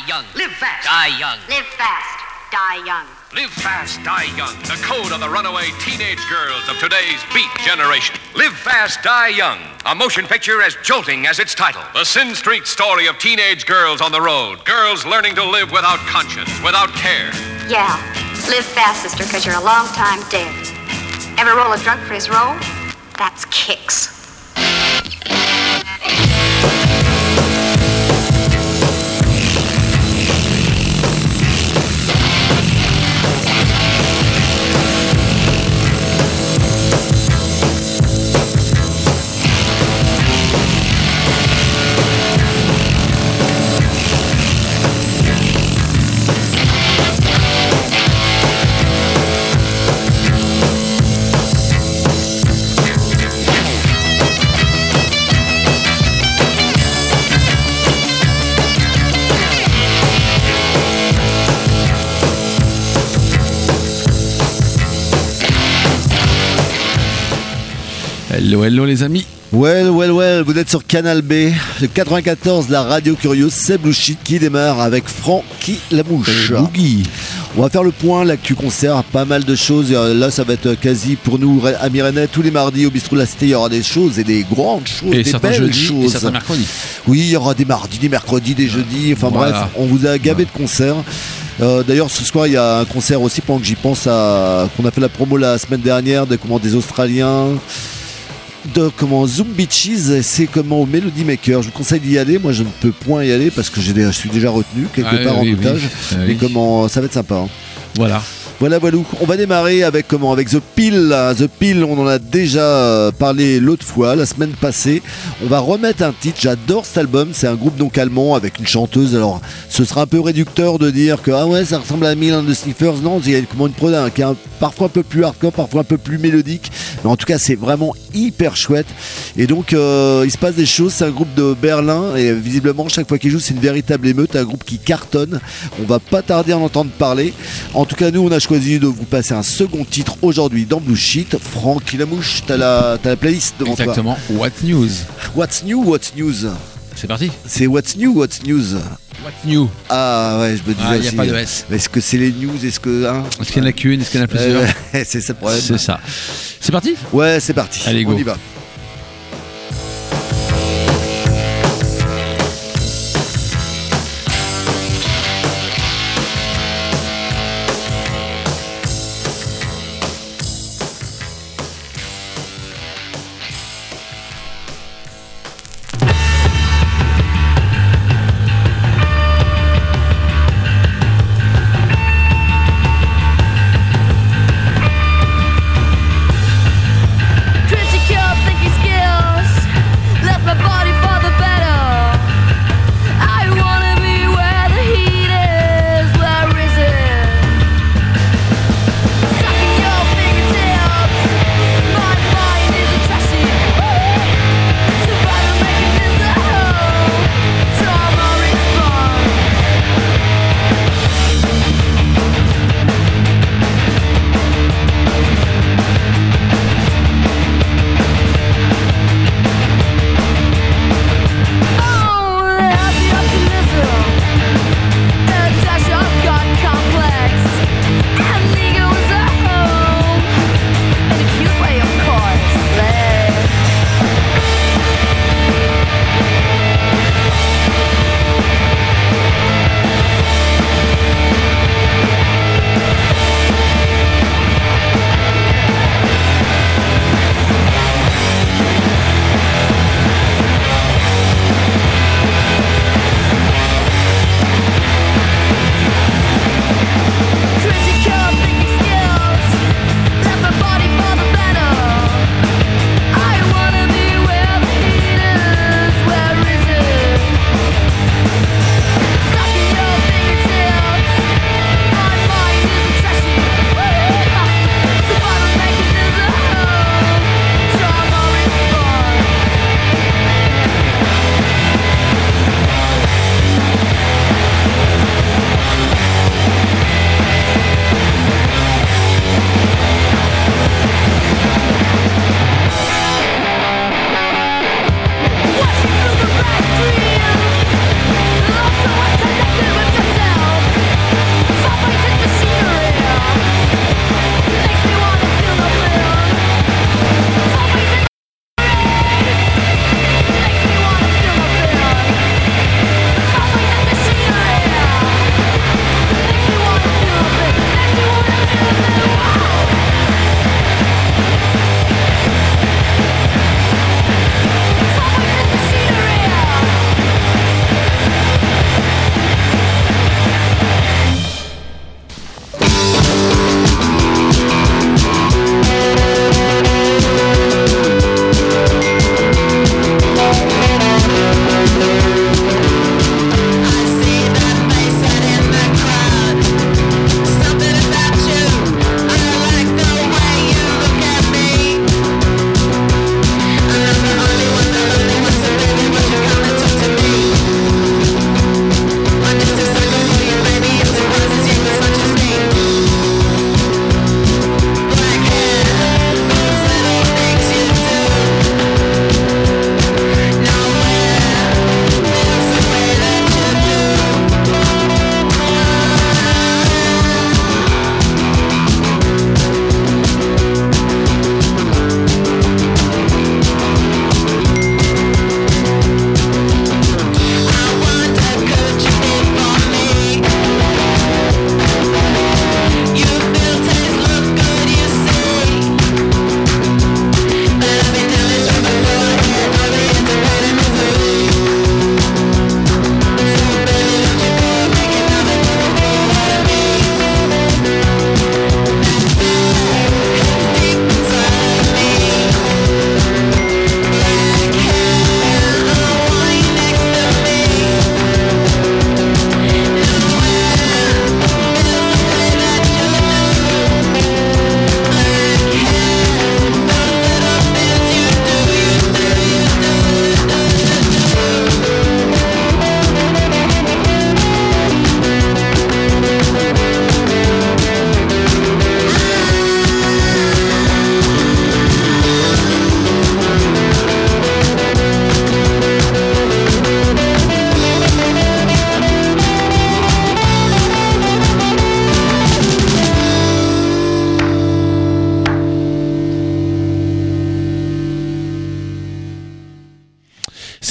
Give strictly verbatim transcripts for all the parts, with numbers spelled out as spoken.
young. Live fast. Die young. Live fast, die young. Live fast, die young. The code of the runaway teenage girls of today's beat generation. Live fast, die young. A motion picture as jolting as its title. The Sin Street story of teenage girls on the road. Girls learning to live without conscience, without care. Yeah, live fast, sister, because you're a long time dead. Ever roll a drunk for his roll? That's kicks. Hello, hello les amis. Well, well, well, vous êtes sur Canal B, le quatre-vingt-quatorze, la radio curieuse, c'est Blue Sheet qui démarre avec Francky Lamouche. Boogie. On va faire le point, l'actu concert, pas mal de choses. Là, ça va être quasi pour nous, amis Rennais, tous les mardis au Bistrot de la Cité, il y aura des choses et des grandes choses, Et des certains belles jeudis choses. et certains mercredis. Oui, il y aura des mardis, des mercredis, des jeudis. Enfin Voilà. bref, on vous a gavé de concerts. Euh, d'ailleurs, ce soir, il y a un concert aussi, pendant que j'y pense, à, qu'on a fait la promo la semaine dernière, de comment des Australiens. De comment Zoom Beaches, c'est comment au Melody Maker. Je vous conseille d'y aller. Moi, je ne peux point y aller parce que j'ai des, je suis déjà retenu quelque Ah, part oui, en oui, otage. oui. Mais Oui. comment ça va être sympa. Hein. Voilà. Voilà, voilà. On va démarrer avec comment avec The Pill. The Pill, on en a déjà parlé l'autre fois, la semaine passée. On va remettre un titre. J'adore cet album. C'est un groupe donc allemand avec une chanteuse. Alors, ce sera un peu réducteur de dire que ah ouais, ça ressemble à Mill and the Sniffers. Non, il y a comment une prod hein, qui est un, parfois un peu plus hardcore, parfois un peu plus mélodique. Mais en tout cas, c'est vraiment hyper chouette. Et donc, euh, il se passe des choses. C'est un groupe de Berlin et visiblement, chaque fois qu'il joue, c'est une véritable émeute. Un groupe qui cartonne. On va pas tarder à en entendre parler. En tout cas, nous, on a choisi de vous passer un second titre aujourd'hui dans Blue Sheet. Francky Lamouche, t'as la, t'as la playlist devant Exactement. What news? toi. What's new, what's news? C'est parti. C'est What's new, what's news? What new? Ah ouais, je me disais Ah, il n'y a aussi. pas de S. Est-ce que c'est les news? Est-ce que. Hein Est-ce qu'il y en a qu'une? Est-ce qu'il y en a plusieurs? Euh, C'est ça le problème. C'est ça. C'est parti? Ouais, c'est parti. Allez, go. On y va. Critic of the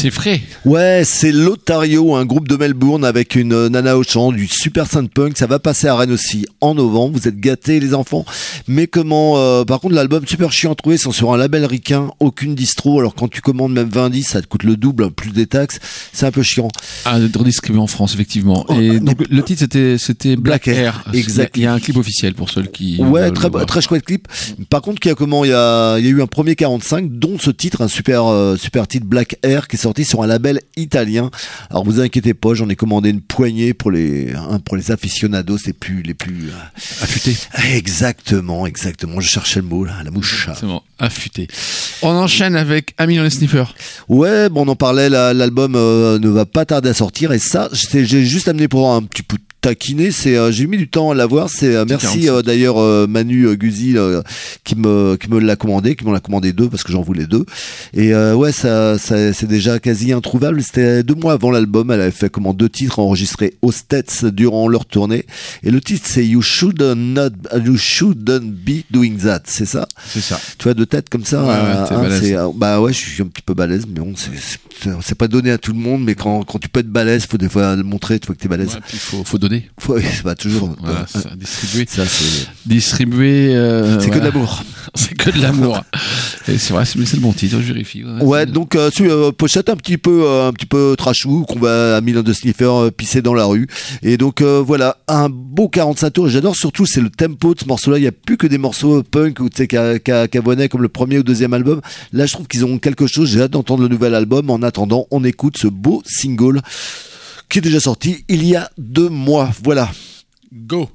C'est frais. Ouais, c'est l'Otario, un groupe de Melbourne avec une nana au chant, du super synth-punk. Ça va passer à Rennes aussi en novembre. Vous êtes gâtés les enfants. Mais comment euh, par contre l'album super chiant à trouver, c'est sur un label ricain, aucune distro. Alors quand tu commandes même vingt disques, ça te coûte le double plus des taxes. C'est un peu chiant. Ah, redistribué en France effectivement. Oh, Et donc, donc le titre c'était c'était Black, Black Air. Air, exact. Il y a un clip officiel pour ceux qui. Ouais, veulent très le voir. très chouette clip. Par contre, il y a comment il y a il y a eu un premier quarante-cinq dont ce titre, un super euh, super titre Black Air qui est sorti sur un label italien. Alors vous inquiétez pas, j'en ai commandé une poignée pour les hein, pour les aficionados les plus les plus euh... affûté. Exactement, exactement. Je cherchais le mot là, la mouche. C'est bon, affûté. On enchaîne avec A Million Sniffer. Ouais, bon, on en parlait. la- L'album euh, ne va pas tarder à sortir et ça, c'est- j'ai juste amené pour un petit peu taquiner. C'est euh, j'ai mis du temps à l'avoir. C'est euh, merci quarante-cinq. euh, d'ailleurs euh, Manu euh, Guzzi euh, qui me qui me l'a commandé, qui m'en a commandé deux parce que j'en voulais deux. Et euh, ouais, ça, ça c'est déjà quasi introuvable. C'était deux mois avant l'album. Elle avait fait comment deux titres enregistrés aux States durant leur tournée. Et le titre c'est You Should Not You Shouldn't Be Doing That. C'est ça. C'est ça. Tu vois, de tête comme ça. Ouais, ouais, hein, t'es hein, balèze. c'est, euh, bah ouais, je suis un petit peu balèze, mais bon, c'est, c'est, c'est pas donné à tout le monde. Mais quand, quand tu peux être balèze, faut des fois le montrer, tu vois que t'es balèze. Ouais, puis faut faut donner. Faut, ouais, bah toujours. Voilà, euh, ça, distribuer. ça c'est. Distribuer. euh, C'est que de voilà. l'amour. C'est que de l'amour. Et c'est vrai, c'est c'est le bon titre, je vérifie. Ouais, Ouais, c'est- donc euh, sur, euh, pochette un petit peu, euh, un petit peu trashou qu'on va à Milan de Sniffer euh, pisser dans la rue. Et donc euh, voilà, un beau quarante-cinq tours. Et j'adore surtout, c'est le tempo de ce morceau-là. Il y a plus que des morceaux punk ou tu sais qu'à qu'à qu'à comme le premier ou deuxième album. Là, je trouve qu'ils ont quelque chose. J'ai hâte d'entendre le nouvel album. En attendant, on écoute ce beau single qui est déjà sorti il y a deux mois. Voilà. Go.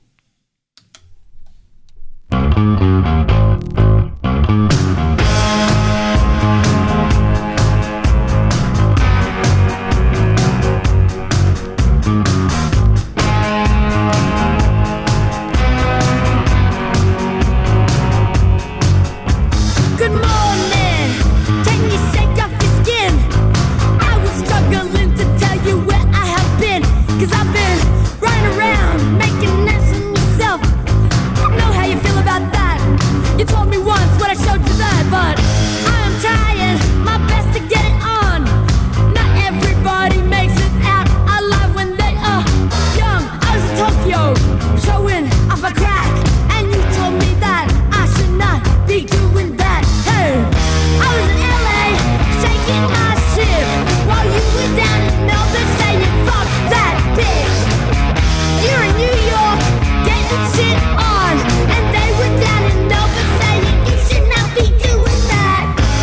Good morning. Can you shake off your skin? I was struggling to tell you where I have been. Cause I've been running around making names for myself. I know how you feel about that. You told me once when I showed you that, but I'm trying my best to get it on. Not everybody makes it out alive when they are young. I was in Tokyo, showing off a crack, and you told me that I should not be doing that. Hey, I was in L A, shaking my shit, while you were down in Melbourne saying fuck that bitch. You're in New York, getting shit on, and they were down in Melbourne saying you should not be doing that.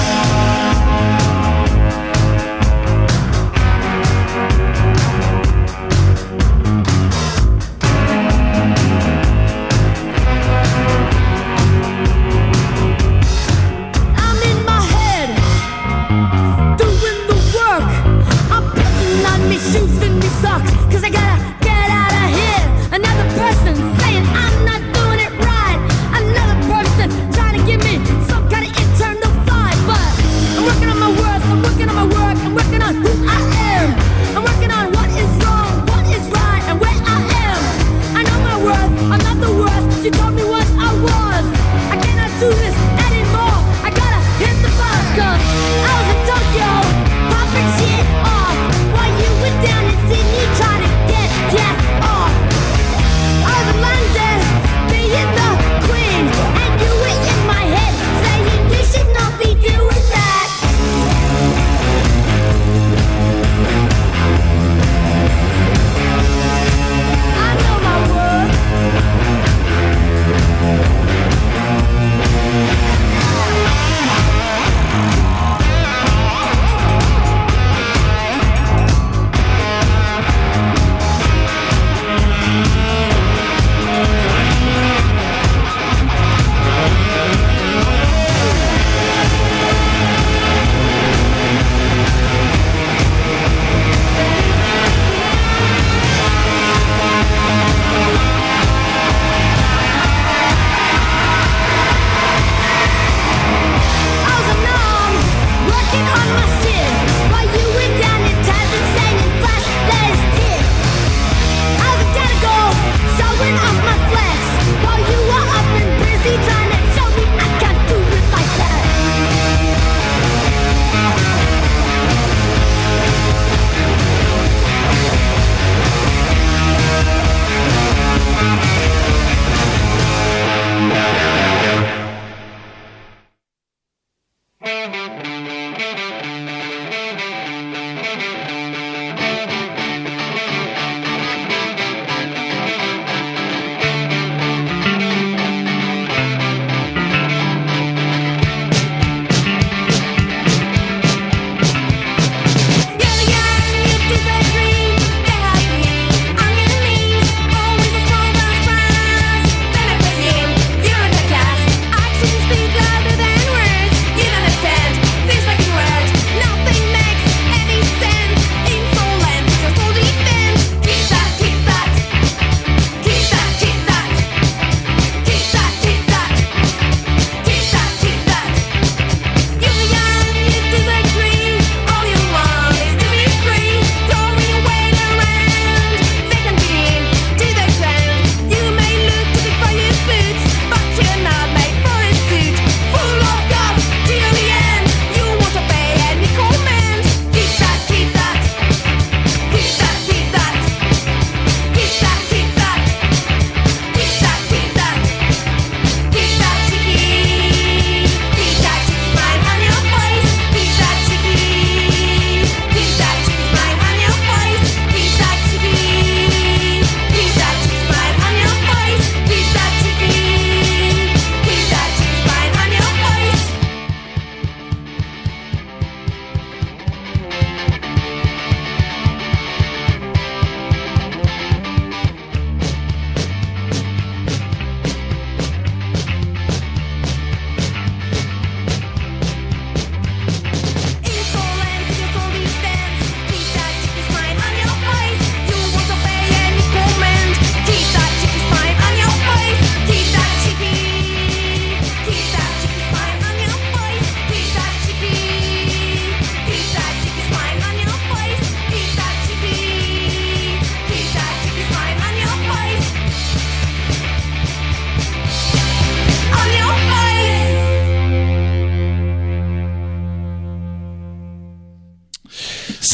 I'm in my head, doing the work. I'm putting on me shoes and me socks, cause I gotta get out of here. Another person saying I'm not doing it right. Another person trying to give me some kind of internal vibe. But I'm working on my worth, I'm working on my work, I'm working on who I am. I'm working on what is wrong, what is right, and where I am. I know my worth, I'm not the worst. You told me once I was. I cannot do this anymore. I gotta hit the bus, cause I was in Tokyo, popping shit off, while you were down in Sydney trying to get jacked off. I was in London, being the queen, and you were in my head, saying you should not be doing that. I know my worth.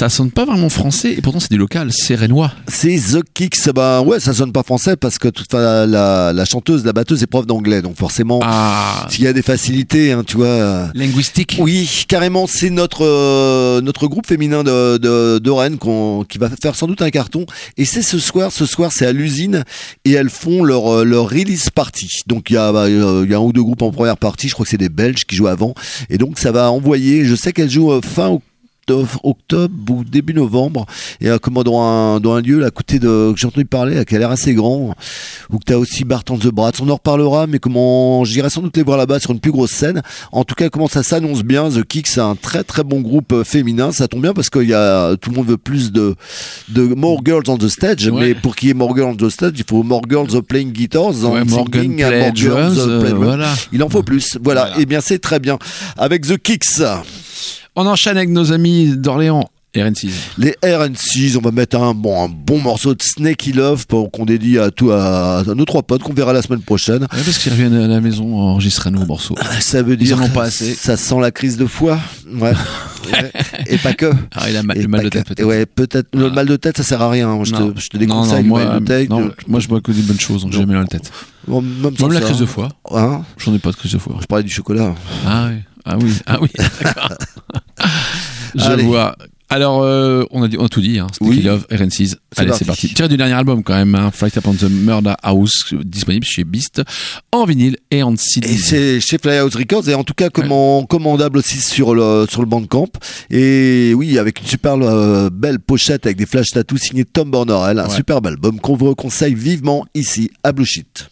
ça sonne pas vraiment français et pourtant c'est du local, c'est rennois. C'est The Kicks. Bah ouais, ça sonne pas français parce que toute la, la, la chanteuse, la batteuse est prof d'anglais, donc forcément, Ah, s'il y a des facilités, hein, tu vois. euh, linguistique. Oui, carrément, c'est notre euh, notre groupe féminin de de, de Rennes qu'on, qui va faire sans doute un carton. Et c'est ce soir, ce soir, c'est à l'usine et elles font leur euh, leur release party. Donc il y a bah, il y a un ou deux groupes en première partie. Je crois que c'est des Belges qui jouent avant. Et donc ça va envoyer. Je sais qu'elles jouent euh, fin octobre. octobre ou début novembre et euh, comme dans un, dans un lieu là, à côté de que j'ai entendu parler là, qui a l'air assez grand, où tu as aussi Bart on the Brats. On en reparlera, mais comment j'irai sans doute les voir là-bas sur une plus grosse scène. En tout cas, comment ça s'annonce bien. The Kicks, c'est un très très bon groupe euh, féminin. Ça tombe bien parce que y a, tout le monde veut plus de, de more girls on the stage, Ouais. mais pour qu'il y ait more girls on the stage, il faut more girls playing guitars, Ouais, and Morgan singing, play more girls, drums, uh, play euh, drums. voilà. Il en faut plus. Voilà. Voilà. Et bien c'est très bien. Avec The Kicks. On enchaîne avec nos amis d'Orléans, R N six. Les R N six, on va mettre un bon, un bon morceau de Snakey Love pour qu'on dédie à, tout, à, à nos trois potes qu'on verra la semaine prochaine. Ouais, parce qu'ils reviennent à la maison enregistrer un nouveau morceau. Ça veut dire en ont pas assez. ça sent la crise de foie. Ouais. Ouais. Et pas que. Ah, il a mal, Et le mal pas de que. tête peut-être. Ouais, peut-être. Le Ah. mal de tête, ça sert à rien. Je Non. te, je te Non, déconseille non, le moi, mal de tête. non, moi je bois que des bonnes choses, donc j'ai Non. jamais mal de tête. Bon, même sans Même la ça, crise de hein. foie. Hein, J'en ai pas de crise de foie. je parlais du chocolat. Ah oui, ah oui, ah oui, d'accord. Je Allez. vois. Alors, euh, on, a dit, on a tout dit, hein. Snakey Oui. Love, R N six. C'est Allez, parti. c'est parti. Tiré du dernier album, quand même, hein, Flight Upon the Murder House, disponible chez Beast, en vinyle et en C D. Et c'est chez Flyhouse Records et en tout cas comment, commandable aussi sur le sur le Bandcamp. Et oui, avec une super euh, belle pochette avec des flash tattoos signés Tom Bornorel, un Ouais. superbe album qu'on vous conseille vivement ici à Blue Shit.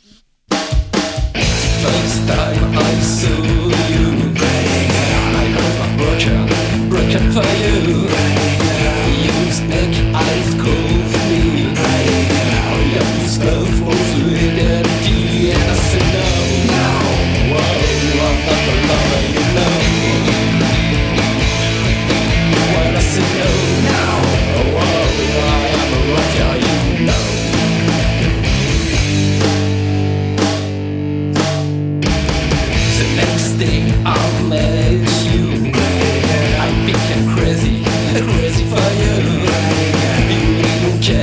First time I saw you, I got broken, broken for you. You snake eyes close me. You slow for eternity, and I said no, no. Whoa, I'm not the lover you know. When I said no, no. Whoa, I am a rocker, you know. The next thing I'll let you. I became crazy, crazy for you. You don't care.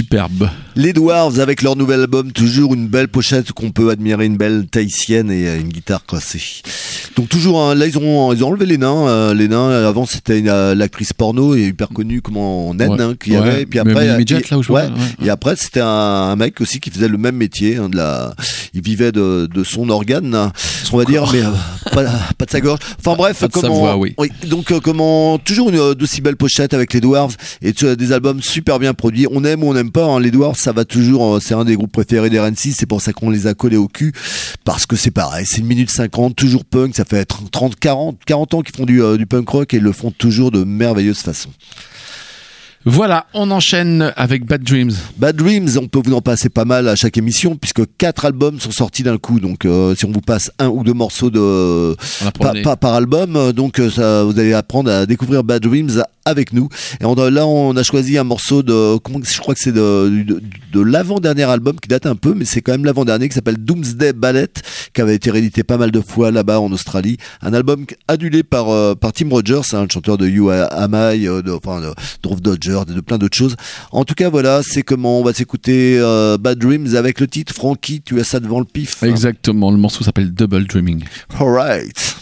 superbe. Les Dwarves avec leur nouvel album, toujours une belle pochette qu'on peut admirer, une belle tahitienne et une guitare cassée. Donc toujours, hein, là ils ont, ils ont enlevé les nains. Euh, les nains, avant c'était une, euh, l'actrice porno et hyper connue comment Ned Ouais. hein, qu'il y Ouais. avait. Et puis après, Mais Midget, et, là où je ouais, vois, ouais. et après c'était un, un mec aussi qui faisait le même métier. Hein, de la, il vivait de, de son organe, hein, on va dire, mais euh, pas, pas de sa gorge. Enfin bref, Pas de sa comment, voix, oui. donc euh, comment, toujours une euh, d'aussi belle pochette avec les Dwarves et euh, des albums super bien produits. On aime ou on n'aime pas. Hein, les Dwarves, ça va toujours. Euh, c'est un des groupes préférés d'R N C. C'est pour ça qu'on les a collés au cul parce que c'est pareil. C'est une minute cinquante, toujours punk. Ça fait trente, quarante, quarante ans qu'ils font du, euh, du punk rock et ils le font toujours de merveilleuse façon. Voilà, on enchaîne avec Bad Dreams. Bad Dreams, on peut vous en passer pas mal à chaque émission puisque quatre albums sont sortis d'un coup. Donc euh, si on vous passe un ou deux morceaux de On pa, pa, par album, euh, donc euh, ça, vous allez apprendre à découvrir Bad Dreams avec nous. Et on a, là, on a choisi un morceau de, comment, je crois que c'est de, de, de l'avant-dernier album qui date un peu, mais c'est quand même l'avant-dernier qui s'appelle Doomsday Ballet, qui avait été réédité pas mal de fois là-bas en Australie. Un album adulé par euh, par Tim Rogers, hein, le chanteur de You Am I, euh, de, enfin de Drove Dodger, de, de plein d'autres choses. En tout cas, voilà, c'est comment on va s'écouter euh, Bad Dreams avec le titre. Frankie, tu as ça devant le pif. Exactement, le morceau s'appelle Double Dreaming. Alright.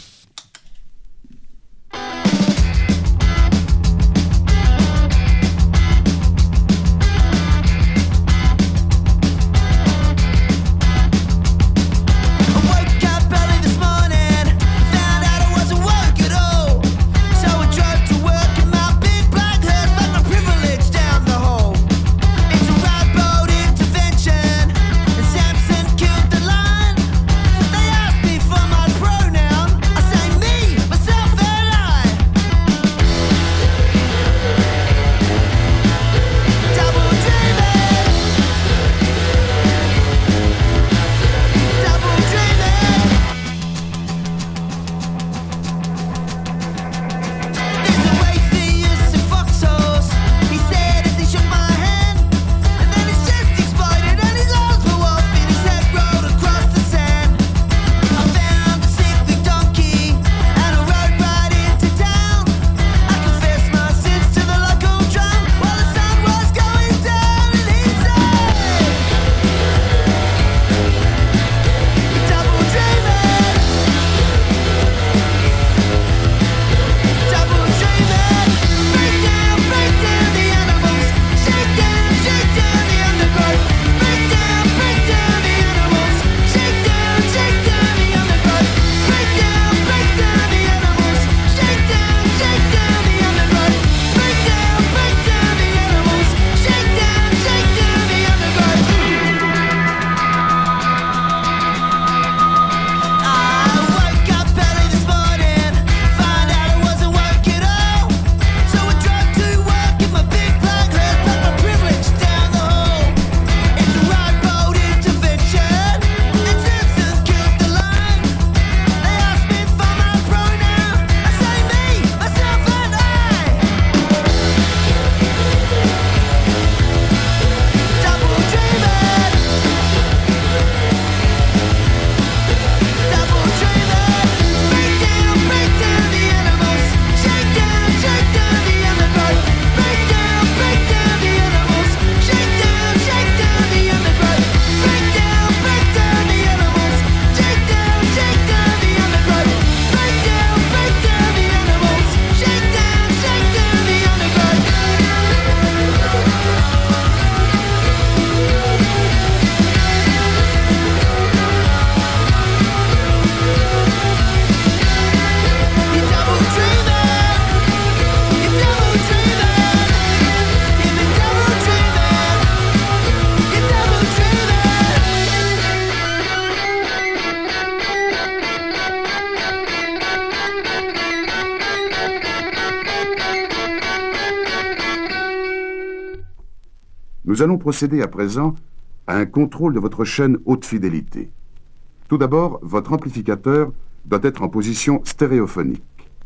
Nous allons procéder à présent à un contrôle de votre chaîne haute fidélité. Tout d'abord, votre amplificateur doit être en position stéréophonique.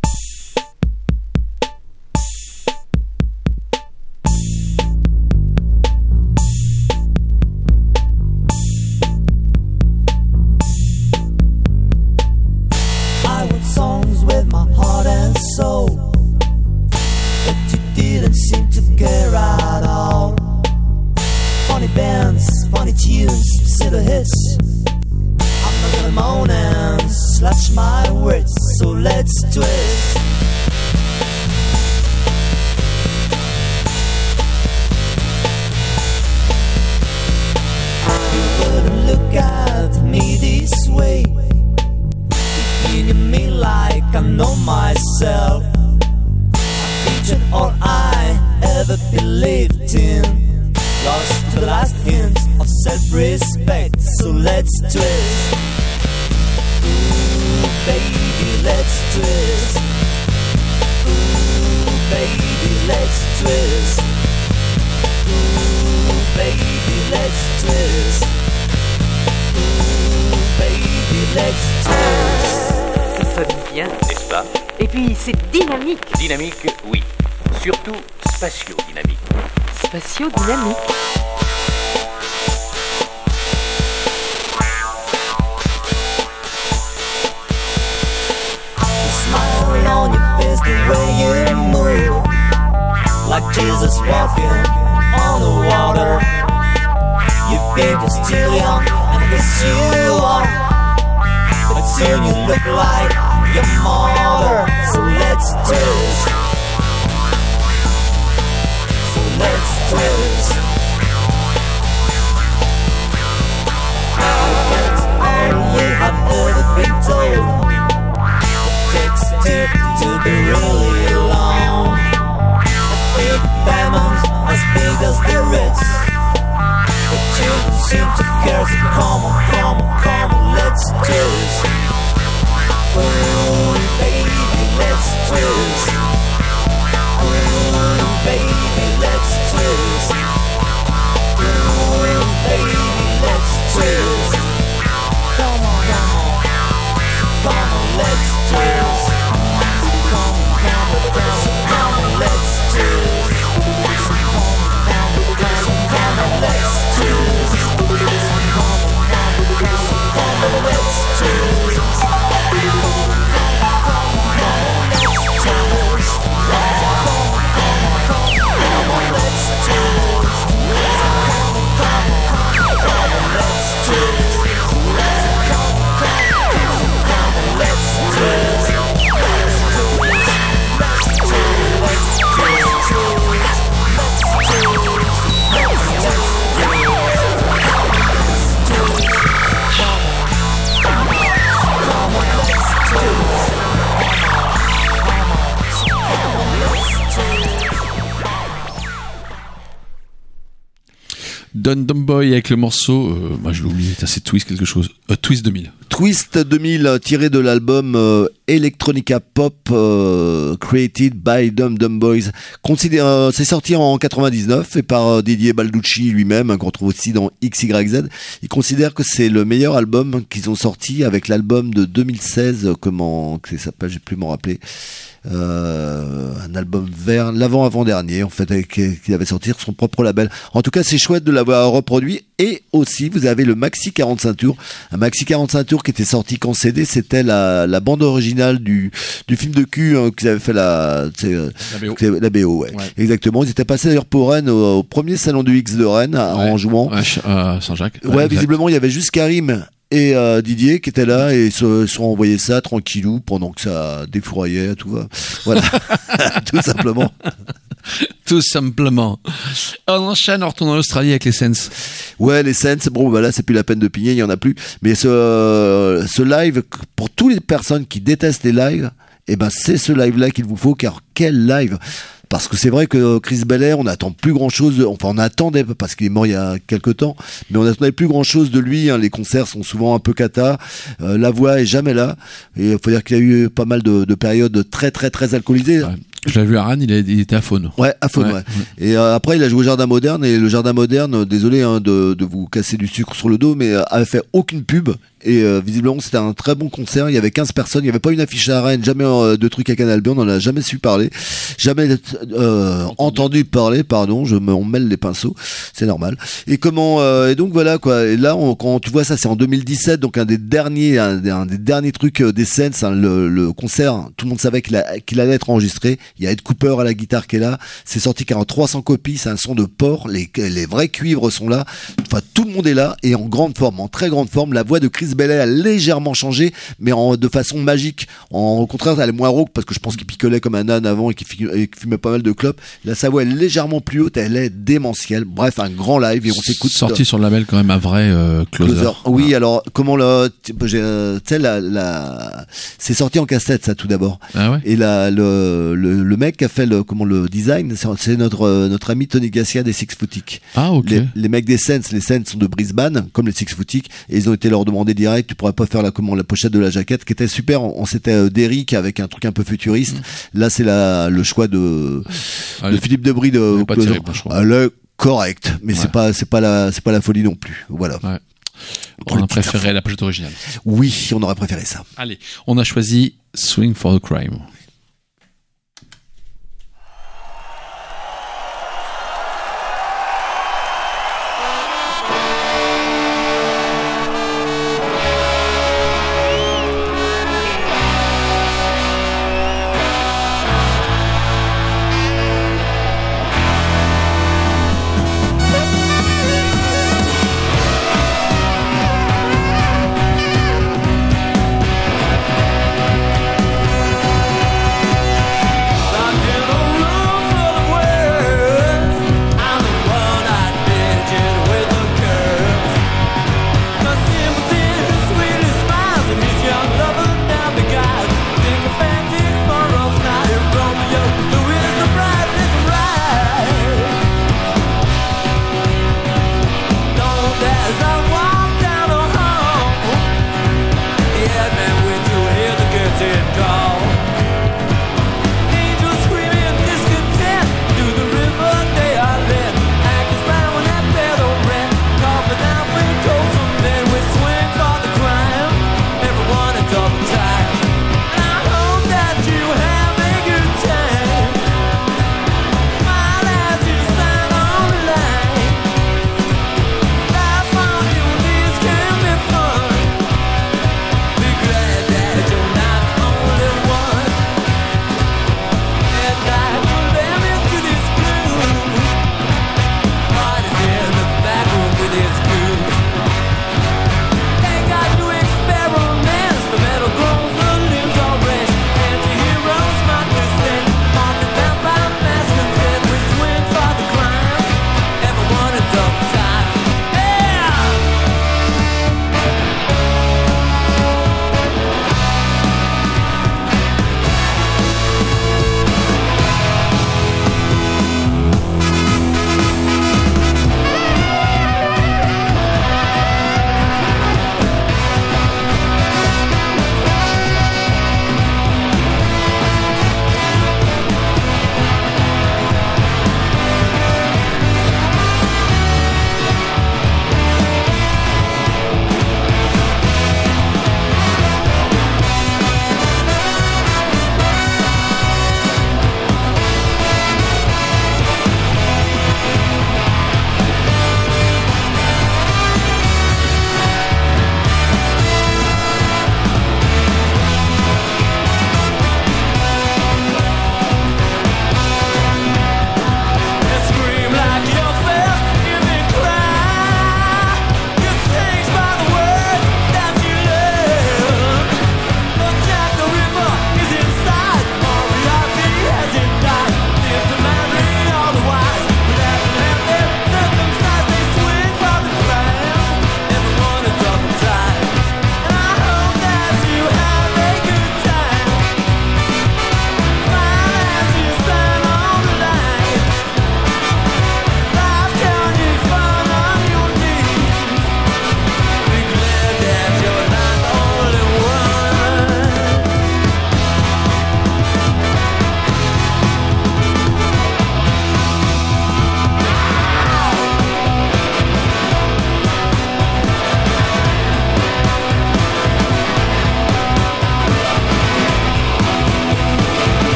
I wrote songs with my heart and soul, but you didn't seem to care at all. pictured all I ever believed in. Lost to the last hint of self-respect. So let's twist. Ooh, baby, let's twist. Ooh, baby, let's twist. Ooh, baby, let's twist. Ooh, baby, let's twist. Ça sonne bien, n'est-ce pas? Et puis c'est dynamique. Dynamique, oui. Surtout spatio-dynamique. Spatio-dynamique. Smile on your face, the way you move, like Jesus walking on the water. You think you're still young, and yes you are, but soon you look like your mother. So let's twist. So let's twist. That's all you have ever been told. It to be really long. Big diamonds as big as the Ritz. The children seem to care, so come on, come on, come on, let's twist. Oh, baby, let's twist. Oh, baby, let's twist. Oh, baby, let's twist. Come on, come on, come on, let's twist. Dum Dum Boy avec le morceau, euh, bah, je l'ai oublié, c'est Twist quelque chose, euh, Twist deux mille. Twist deux mille, tiré de l'album euh, Electronica Pop euh, Created by Dum Dum Boys. Considère, euh, c'est sorti en quatre-vingt-dix-neuf et par euh, Didier Balducci lui-même, hein, qu'on trouve aussi dans X Y Z. Il considère que c'est le meilleur album qu'ils ont sorti avec l'album de deux mille seize, euh, comment ça s'appelle, j'ai plus m'en rappeler. Euh, un album vers l'avant-avant-dernier en fait, qu'il avait sorti sur son propre label. En tout cas, c'est chouette de l'avoir reproduit. Et aussi, vous avez le Maxi quarante-cinq tours, un Maxi quarante-cinq tours qui était sorti qu'en C D. C'était la, la bande originale du, du film de cul, hein, qu'ils avaient fait la, la B O. La B O, ouais. Ouais. Exactement. Ils étaient passés d'ailleurs pour Rennes au, au premier salon du X de Rennes, ouais. En jouant à Saint-Jacques. Ouais, ouais, visiblement, il y avait juste Karim et euh, Didier qui était là et ils se sont envoyés ça tranquillou pendant que ça défouraillait, tout va. Voilà. Tout simplement. Tout simplement. On enchaîne, on retourne en Australie avec les Sense. Ouais, les Sense, bon, bah là, c'est plus la peine de pigner, il y en a plus. Mais ce, euh, ce live, pour toutes les personnes qui détestent les lives, eh ben, c'est ce live-là qu'il vous faut, car quel live! Parce que c'est vrai que Chris Belair, on n'attend plus grand chose, enfin on attendait, parce qu'il est mort il y a quelques temps, mais on n'attendait plus grand chose de lui, hein. Les concerts sont souvent un peu cata, euh, la voix est jamais là, et il faut dire qu'il y a eu pas mal de, de périodes très très très alcoolisées. Ouais. Je l'ai vu à Rennes, il, il était à Faune. Ouais, à Faune, ouais. ouais. Et euh, après, il a joué au Jardin Moderne, et le Jardin Moderne, euh, désolé hein, de, de vous casser du sucre sur le dos, mais euh, avait fait aucune pub. Et euh, visiblement, c'était un très bon concert. Il y avait quinze personnes, il n'y avait pas une affiche à Rennes, jamais euh, de trucs à Canal B, on n'en a jamais su parler, jamais euh, entendu parler, pardon, je me mêle les pinceaux, c'est normal. Et comment euh, et donc voilà quoi. Et là, on, quand tu vois ça, c'est en deux mille dix-sept, donc un des derniers, un, un des derniers trucs euh, des scènes, hein, le, le concert. Tout le monde savait qu'il, a, qu'il allait être enregistré. Il y a Ed Cooper à la guitare qui est là. C'est sorti qu'en trois cents copies. C'est un son de porc. Les, les vrais cuivres sont là. Enfin, tout le monde est là et en grande forme, en très grande forme. La voix de Chris Chris Bailey a légèrement changé, mais en, de façon magique. En, au contraire, elle est moins rauque parce que je pense qu'il picolait comme un âne avant et qu'il fumait, fumait pas mal de clopes. Là, sa voix est légèrement plus haute, elle est démentielle. Bref, un grand live et on s'écoute. Sorti sur le label quand même un vrai euh, closer. closer. Oui, voilà. Alors comment le, tu sais la, la, c'est sorti en cassette ça tout d'abord. Ah ouais. Et la, le, le, le mec qui a fait le, comment le design, c'est, c'est notre notre ami Tony Garcia des Six Footiques. Ah ok. Les, les mecs des Saints, les Saints sont de Brisbane, comme les Six Footiques, et ils ont été leur demander direct, tu pourrais pas faire la comment la pochette de la jaquette, qui était super. On, on s'était euh, d'Eric avec un truc un peu futuriste. Mmh. Là, c'est la le choix de ah, de les... Philippe Debris de. Pas terrible, je crois. Le correct, mais ouais. c'est pas c'est pas la c'est pas la folie non plus. Voilà. Ouais. On a préféré la pochette originale. Oui, on aurait préféré ça. Allez, on a choisi Swing for the Crime. Thank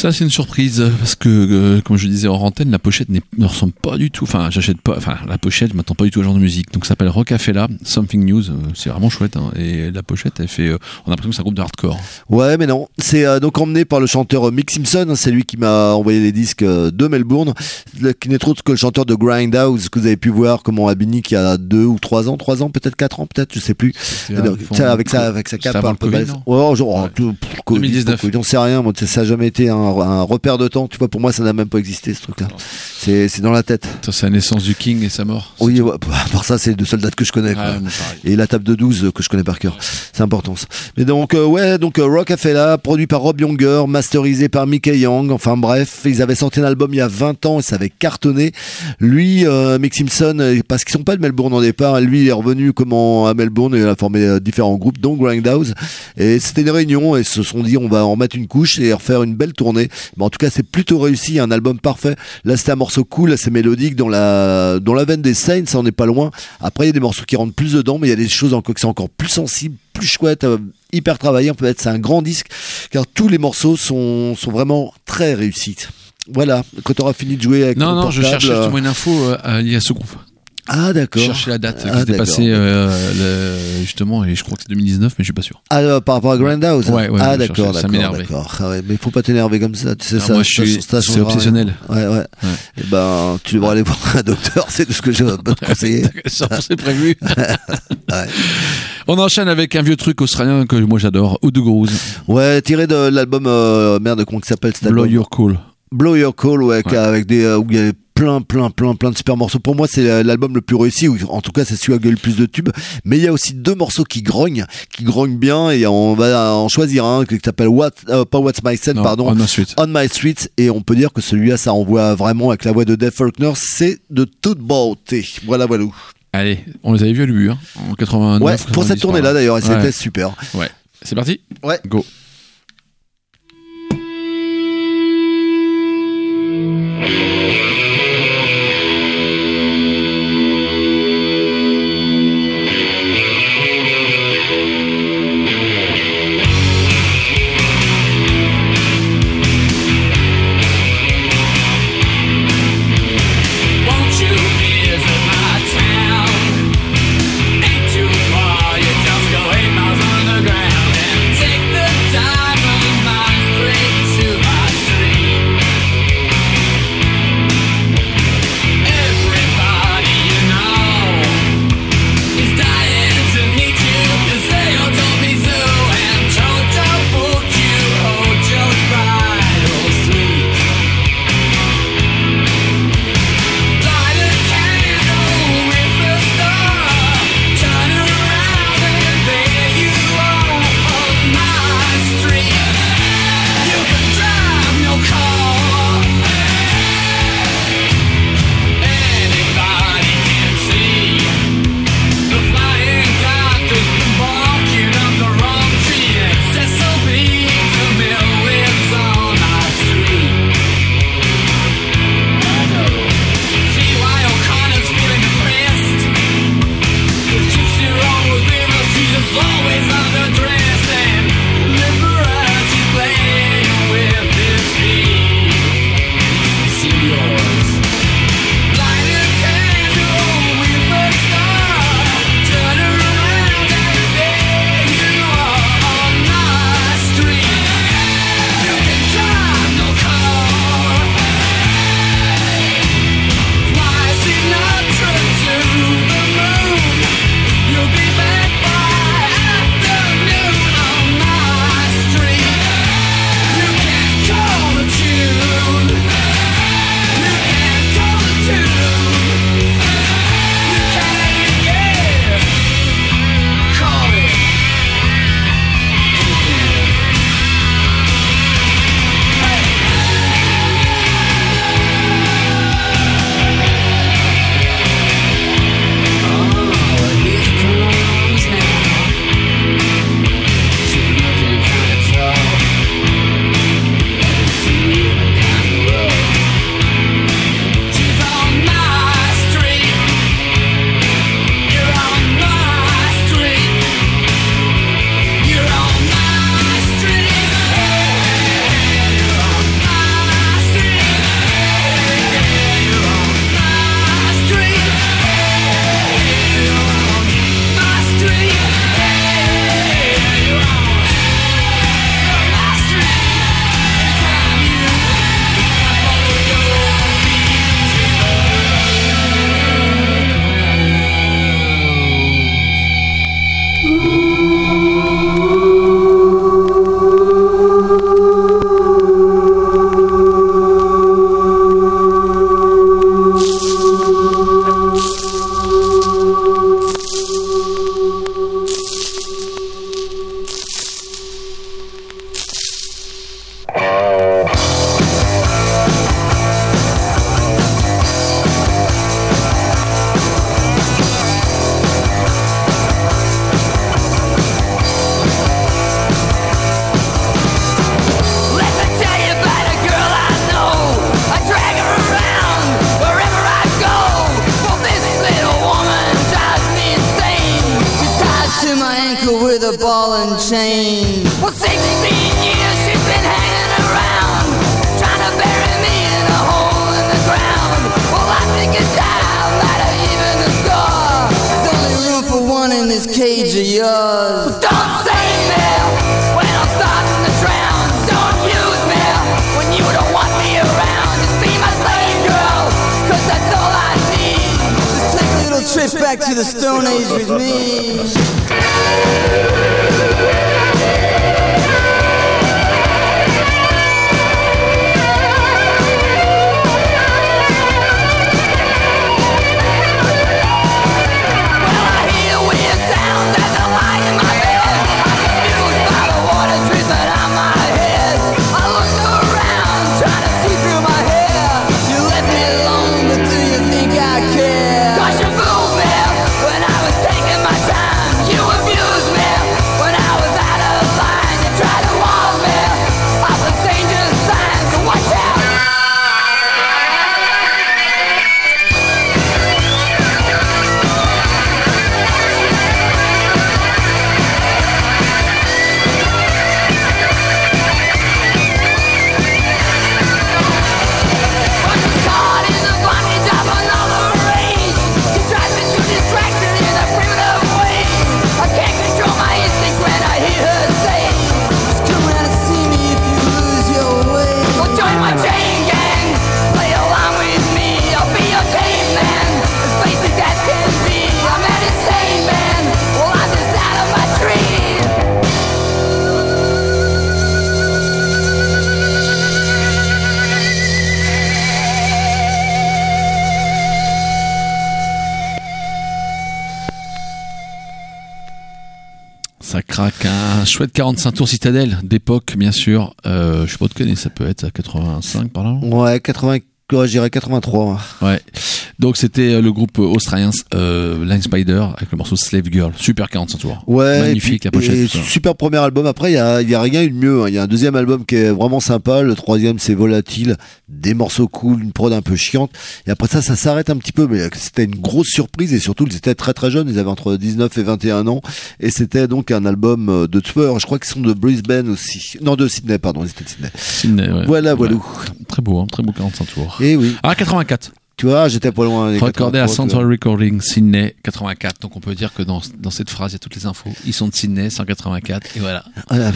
Ça, c'est une surprise parce que, euh, comme je disais en antenne, la pochette n'est, ne ressemble pas du tout. Enfin, j'achète pas. Enfin, la pochette, je m'attends pas du tout au genre de musique. Donc, ça s'appelle Rocafella, Something News. Euh, c'est vraiment chouette. Hein. Et la pochette, elle fait. Euh, on a l'impression que c'est un groupe de hardcore. Ouais, mais non. C'est euh, donc emmené par le chanteur euh, Mick Simpson. Hein, c'est lui qui m'a envoyé les disques euh, de Melbourne, le, qui n'est autre que le chanteur de Grindhouse que vous avez pu voir comment habillé il y a deux ou trois ans, trois ans, peut-être quatre ans, peut-être, je sais plus. Donc, ça, avec sa avec sa cape un peu Covid, basse. Ouais, genre, ouais. tout, pour deux mille dix-neuf. on sait rien. Moi, ça a jamais été un, un repère de temps. Tu vois, pour moi, ça n'a même pas existé ce truc-là. C'est c'est dans la tête. Ça, c'est la naissance du King et sa mort. Oui, ouais, à part ça, c'est deux soldats que je connais. Ah, Quoi. bon, et la table de douze que je connais par cœur. C'est important. Ça. Mais donc, euh, ouais, donc euh, Rocafella, produit par Rob Younger, masterisé par Mickey Young. Enfin bref, ils avaient sorti un album il y a vingt ans et ça avait cartonné. Lui, euh, Mick Simpson, parce qu'ils sont pas de Melbourne au départ, lui il est revenu comment à Melbourne et il a formé euh, différents groupes, dont Grindhouse. Et c'était une réunion et ils se sont dit on va en mettre une couche et refaire une belle tournée. Mais en tout cas, c'est plutôt réussi, un album parfait. Là, c'était un morceau cool, assez mélodique dans la dans la veine des Saints, ça en est pas loin. Après, il y a des morceaux qui rentrent plus dedans, mais il y a des choses encore qui sont encore plus sensibles, plus chouettes, euh, hyper travaillées. On peut être c'est un grand disque car tous les morceaux sont sont vraiment très réussis. Voilà, quand tu auras fini de jouer avec non, ton non, portable, je cherchais euh... justement une info euh, liée à ce groupe. Ah d'accord. Je cherchais la date ah, qui était d'accord. passée euh, le, justement et je crois que c'est deux mille dix-neuf mais je suis pas sûr. Ah euh, par rapport à Grindhouse. Ouais, ouais, ah ouais, d'accord, cherchais, ça d'accord, m'énervait. d'accord. Ah, ouais, mais il faut pas t'énerver comme ça. Tu sais Alors ça. moi, je suis, ça, ça c'est obsessionnel. Ouais, ouais. ouais. Et ben, tu devras aller voir un docteur. C'est tout ce que je peux te conseiller. C'est prévu. ouais. On enchaîne avec un vieux truc australien que moi j'adore, Hood Gurus. Ouais, tiré de l'album euh, merde comment il s'appelle cet Blow album. Your Call. Blow Your Call, ouais, Ouais. avec des euh, où il y a plein, plein, plein, plein de super morceaux. Pour moi, c'est l'album le plus réussi, ou en tout cas, c'est celui qui a eu le plus de tubes. Mais il y a aussi deux morceaux qui grognent, qui grognent bien, et on va en choisir un qui s'appelle What, euh, pas What's My Sin, Non, pardon, On My Street. On My Street, et on peut dire que celui-là, ça envoie vraiment avec la voix de Dave Faulkner, c'est de toute beauté. Voilà, voilà. Allez, on les avait vus au début, hein, en quatre-vingt-neuf. Ouais, pour cette tournée-là d'ailleurs, et Ouais. c'était super. Ouais. C'est parti. Ouais. Go. Won't you visit my town? Ain't too far, you just go eight miles underground and take the time. with a ball and chain. For sixteen years she's been hanging around, trying to bury me in a hole in the ground. Well, I think it's time that I even the score. There's only room for one in this cage of yours. Don't save me when I'm starting to drown. Don't use me when you don't want me around. Just be my slave girl, cause that's all I need. Just take a little trip back to the Stone Age with me. Ça craque, un chouette quarante-cinq tours Citadel d'époque, bien sûr. Euh, je sais pas de quelle année ça peut être, à quatre-vingt-cinq par là. Ouais, quatre-vingts, je dirais quatre-vingt-trois. Ouais. Donc c'était le groupe australien euh, Line Spider avec le morceau Slave Girl, super quarante-cinq tours. Ouais, magnifique, et puis, la pochette. et super premier album. Après, il y a, y a rien eu de mieux. Il y a un deuxième album qui est vraiment sympa. Le troisième, c'est Volatile, des morceaux cool, une prod un peu chiante. Et après ça, ça s'arrête un petit peu. Mais c'était une grosse surprise et surtout, ils étaient très très jeunes. Ils avaient entre dix-neuf et vingt et un ans. Et c'était donc un album de tueurs. Je crois qu'ils sont de Brisbane aussi. Non, de Sydney, pardon. Ils étaient de Sydney. Sydney, ouais. Voilà, voilà. Ouais. Très beau, hein, très beau quarante-cinq tours. Et oui. Ah, quatre-vingt-quatre. Tu vois, j'étais pas loin. Recordé à Central Recording, Sydney, quatre-vingt-quatre. Donc on peut dire que dans, dans cette phrase, il y a toutes les infos. Ils sont de Sydney, cent quatre-vingt-quatre, et voilà. Voilà,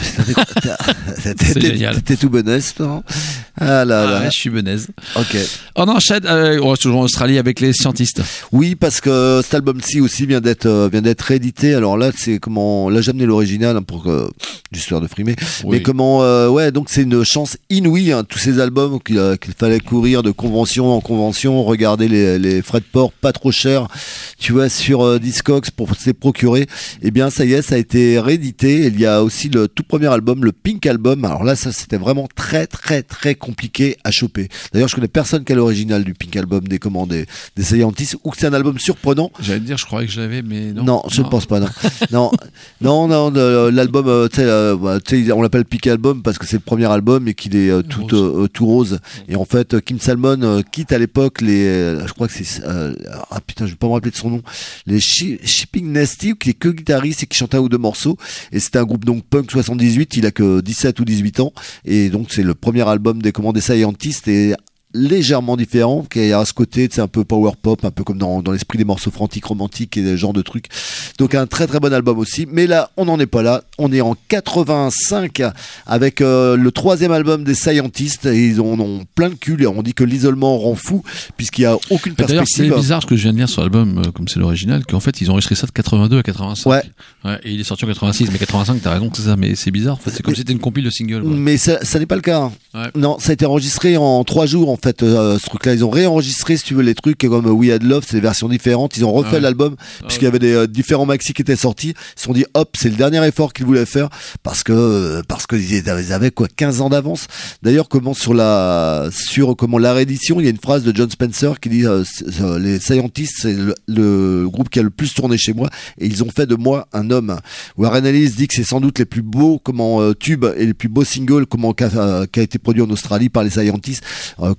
c'est génial. T'es tout benaise, toi. Ah là ah, là. Ouais, je suis benaise. Ok. On enchaîne, euh, on reste toujours en Australie avec les scientistes. Oui, parce que cet album-ci aussi vient d'être euh, vient d'être réédité. Alors là, c'est comment, là j'ai amené l'original hein, pour euh, histoire de frimer. Oui. Mais comment, euh, ouais, donc c'est une chance inouïe. Hein, tous ces albums qu'il, euh, qu'il fallait courir de convention en convention, regarder les, les frais de port pas trop chers, tu vois, sur euh, Discogs pour se les procurer. Et bien ça y est, ça a été réédité. Il y a aussi le tout premier album, le Pink Album. Alors là, ça c'était vraiment très très très compliqué à choper. D'ailleurs, je connais personne qui a l'original du Pink Album des commandes des, des Scientists, ou que c'est un album surprenant. J'allais te dire, je croyais que je l'avais, mais non. Non, je ne pense pas, non. non, non, non, de, l'album, euh, tu sais, euh, on l'appelle Pink Album parce que c'est le premier album et qu'il est euh, tout, rose. Euh, tout rose. Et en fait, Kim Salmon euh, quitte à l'époque les, euh, je crois que c'est, euh, ah putain, je vais pas me rappeler de son nom, les Sh- Shipping Nasty, qui est que guitariste et qui chante un ou deux morceaux. Et c'était un groupe donc punk soixante-dix-huit, il a que dix-sept ou dix-huit ans. Et donc c'est le premier album des commandes des Scientists et légèrement différent, qui a ce côté, c'est un peu power pop, un peu comme dans, dans l'esprit des morceaux frantiques romantiques et ce genre de trucs. Donc un très très bon album aussi. Mais là, on n'en est pas là. On est en quatre-vingt-cinq avec euh, le troisième album des Scientists et ils ont, ont plein de cul. Et on dit que l'isolement rend fou puisqu'il n'y a aucune mais perspective. D'ailleurs, c'est bizarre ce que je viens de lire sur l'album, euh, comme c'est l'original, qu'en fait ils ont enregistré ça de quatre-vingt-deux à quatre-vingt-cinq. Ouais. ouais. Et il est sorti en quatre-vingt-six, mais quatre-vingt-cinq, t'as raison, c'est ça. Mais c'est bizarre. En fait, c'est comme mais, si c'était une compile de singles. Ouais. Mais ça, ça n'est pas le cas. Hein. Ouais. Non, ça a été enregistré en trois jours en fait. Euh, ce truc-là, ils ont réenregistré, si tu veux, les trucs comme We Had Love, c'est des versions différentes. Ils ont refait ah ouais. l'album ah puisqu'il y avait des euh, différents maxi qui étaient sortis. Ils se sont dit, hop, c'est le dernier effort qu'ils voulaient faire parce que euh, parce qu'ils ils avaient quoi, quinze ans d'avance. D'ailleurs, comment sur la sur comment la réédition, il y a une phrase de John Spencer qui dit, euh, les Scientists, c'est le, le groupe qui a le plus tourné chez moi et ils ont fait de moi un homme. Warren Ellis dit que c'est sans doute les plus beaux comment euh, tubes et les plus beaux singles comment qu'a, euh, qu'a été produit en Australie par les Scientists. Euh,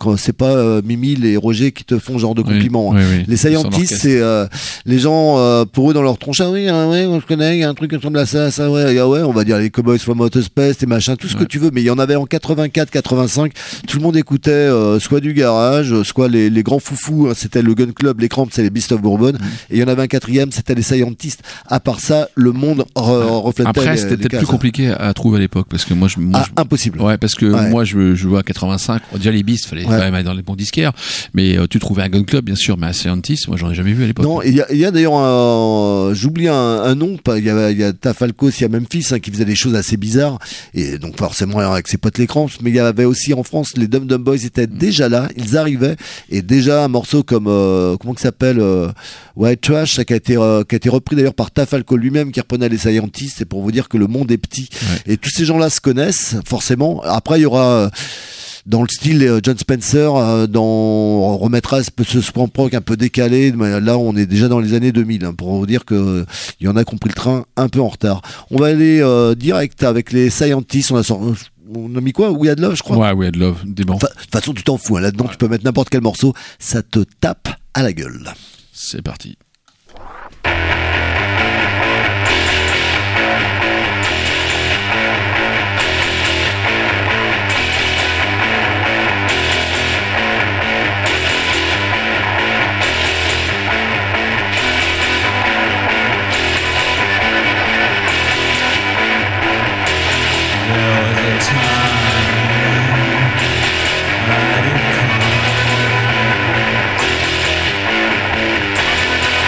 titre, c'est pas euh, Mimi, les Roger qui te font ce genre de compliments. Oui, oui, oui. Les Scientists, c'est euh, les gens, euh, pour eux, dans leur tronche, ah oui, ah, ouais, je connais, il y a un truc qui ressemble à ça, ça, ouais, ah, ouais, on va dire les Cowboys from Outer Space, et machin, tout ce ouais. que tu veux, mais il y en avait en quatre-vingt-quatre quatre-vingt-cinq, tout le monde écoutait euh, soit du garage, soit les, les grands foufous, hein, c'était le Gun Club, les Cramps, c'est les Beasts of Bourbon, mmh. et il y en avait un quatrième, c'était les Scientists. À part ça, le monde re- reflétait. Après, les, c'était les peut-être cases. plus compliqué à trouver à l'époque, parce que moi, je, moi, ah, je... impossible. Ouais, parce que ouais. moi, je, je jouais à quatre-vingt-cinq. Déjà, les Beasts, fallait ouais. quand même aller dans les bons disquaires. Mais euh, tu trouvais un Gun Club, bien sûr, mais un Scientist, moi, j'en ai jamais vu à l'époque. Non, il y a, il y a d'ailleurs un, j'oublie un, un nom, il y a, il y a Tafalcos, il y a Memphis, hein, qui faisait des choses assez bizarres, et donc forcément avec ses potes les Cramps, mais il y avait aussi en France, les Dum Dum Boys étaient mmh. déjà là, ils arrivaient, et déjà un morceau comme, euh, comment il s'appelle, euh, White Trash, ça qui a été, euh, qui a été repris d'ailleurs par Tafalco lui-même, qui reprenait les Scientists, c'est pour vous dire que le monde est petit. Ouais. Et tous ces gens-là se connaissent, forcément. Après, il y aura, euh, dans le style euh, John Spencer, euh, dans, on remettra ce, ce swamp rock un peu décalé, mais là, on est déjà dans les années deux mille, hein, pour vous dire que euh, il y en a qui ont pris le train un peu en retard. On va aller euh, direct avec les Scientists, on a sorti, on a mis quoi? We Had Love, je crois. Ouais, We Had Love, des bons. Enfin, de toute façon, tu t'en fous, hein. Là-dedans, ouais. Tu peux mettre n'importe quel morceau, ça te tape à la gueule. C'est parti. Time I didn't come.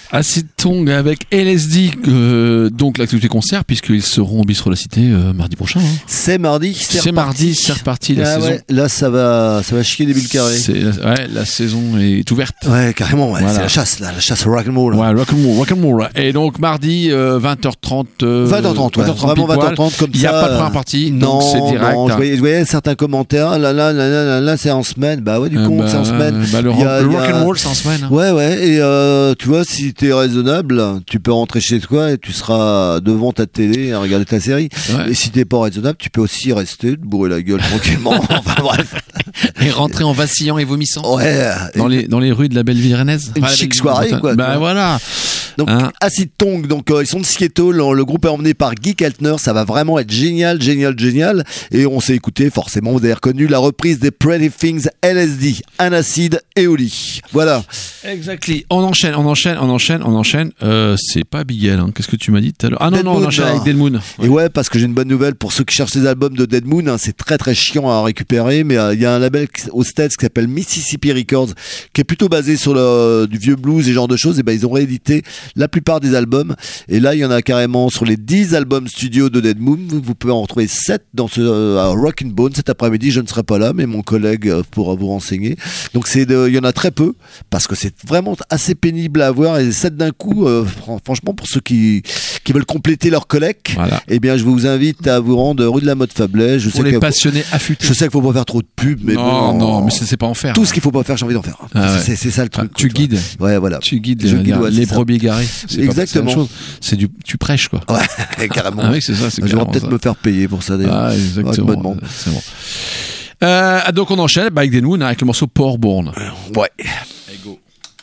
Acid Tongue avec L S D, euh, donc l'activité concert, puisqu'ils seront au Bistrot de la Cité euh, mardi prochain. Hein. C'est mardi, c'est, c'est mardi, c'est reparti la ah saison. Ouais, là, ça va, ça va chier des bulles carrées. C'est, ouais, la saison est ouverte. Ouais, carrément, ouais, voilà. C'est la chasse, là, la chasse au rock'n'roll. Ouais, rock'n'roll, rock'n'roll. Et donc mardi, euh, vingt heures trente. Euh, vingt heures trente, ouais, vingt heures trente vraiment vingt heures trente, comme ça. Il n'y a pas de première partie, non, donc c'est direct. Non, je voyais, je voyais certains commentaires, là, là, là, là, là, là, c'est en semaine. Bah ouais, du coup, euh, bah, c'est en semaine. Bah, le, a, le rock'n'roll, c'est en semaine. Hein. Ouais, ouais, et euh, tu vois, si t'es raisonnable, tu peux rentrer chez toi et tu seras devant ta télé à regarder ta série. Ouais. Et si t'es pas raisonnable, tu peux aussi rester, te bourrer la gueule tranquillement. Enfin bref. Et rentrer en vacillant et vomissant. Ouais. Dans les, dans les rues de la belle-ville rennaise. Une enfin, chic soirée, quoi. Bah voilà. Donc, hein. Acid Tongue, donc euh, ils sont de Seattle, le groupe est emmené par Guy Keltner, ça va vraiment être génial, génial, génial. Et on s'est écouté, forcément, vous avez reconnu la reprise des Pretty Things L S D, Anacid et Oli. Voilà. Exactly. On enchaîne, on enchaîne, on enchaîne, on enchaîne. Euh, c'est pas Bigel, hein. Qu'est-ce que tu m'as dit tout à l'heure? Ah non, Dead non, Moon, on enchaîne non. avec Dead Moon. Ouais. Et ouais, parce que j'ai une bonne nouvelle pour ceux qui cherchent les albums de Dead Moon, hein, c'est très très chiant à récupérer, mais il euh, y a un label aux States qui s'appelle Mississippi Records, qui est plutôt basé sur le, du vieux blues et ce genre de choses. Et ben ils ont réédité la plupart des albums. Et là, il y en a carrément sur les dix albums studio de Dead Moon. Vous, vous pouvez en retrouver sept dans ce euh, Rock and Bone. Cet après-midi, je ne serai pas là, mais mon collègue euh, pourra vous renseigner. Donc c'est de, il y en a très peu, parce que c'est vraiment assez pénible à voir. Et sept d'un coup, euh, franchement, pour ceux qui, qui veulent compléter leur collecte, voilà. Eh bien, je vous invite à vous rendre rue de la Motte Fablet. Je pour sais les passionnés affûtés. Je sais qu'il faut pas faire trop de pub, mais non, bon. Non, mais c'est, c'est pas en faire. Tout hein. ce qu'il faut pas faire, j'ai envie d'en faire. Ah ouais. c'est, c'est ça le truc. Ah, tu guides. Ouais, voilà. Tu guides, je les, guide ouais, les brebis égarées. C'est exactement. Pas, c'est, c'est du, tu prêches quoi. Ouais, carrément. Ah oui, c'est ça. C'est je vais peut-être ça. me faire payer pour ça d'ailleurs. Ah, exactement. Ouais, c'est bon. Euh, donc on enchaîne bah, avec des Moon avec le morceau Portborn. Ouais. Allez, go.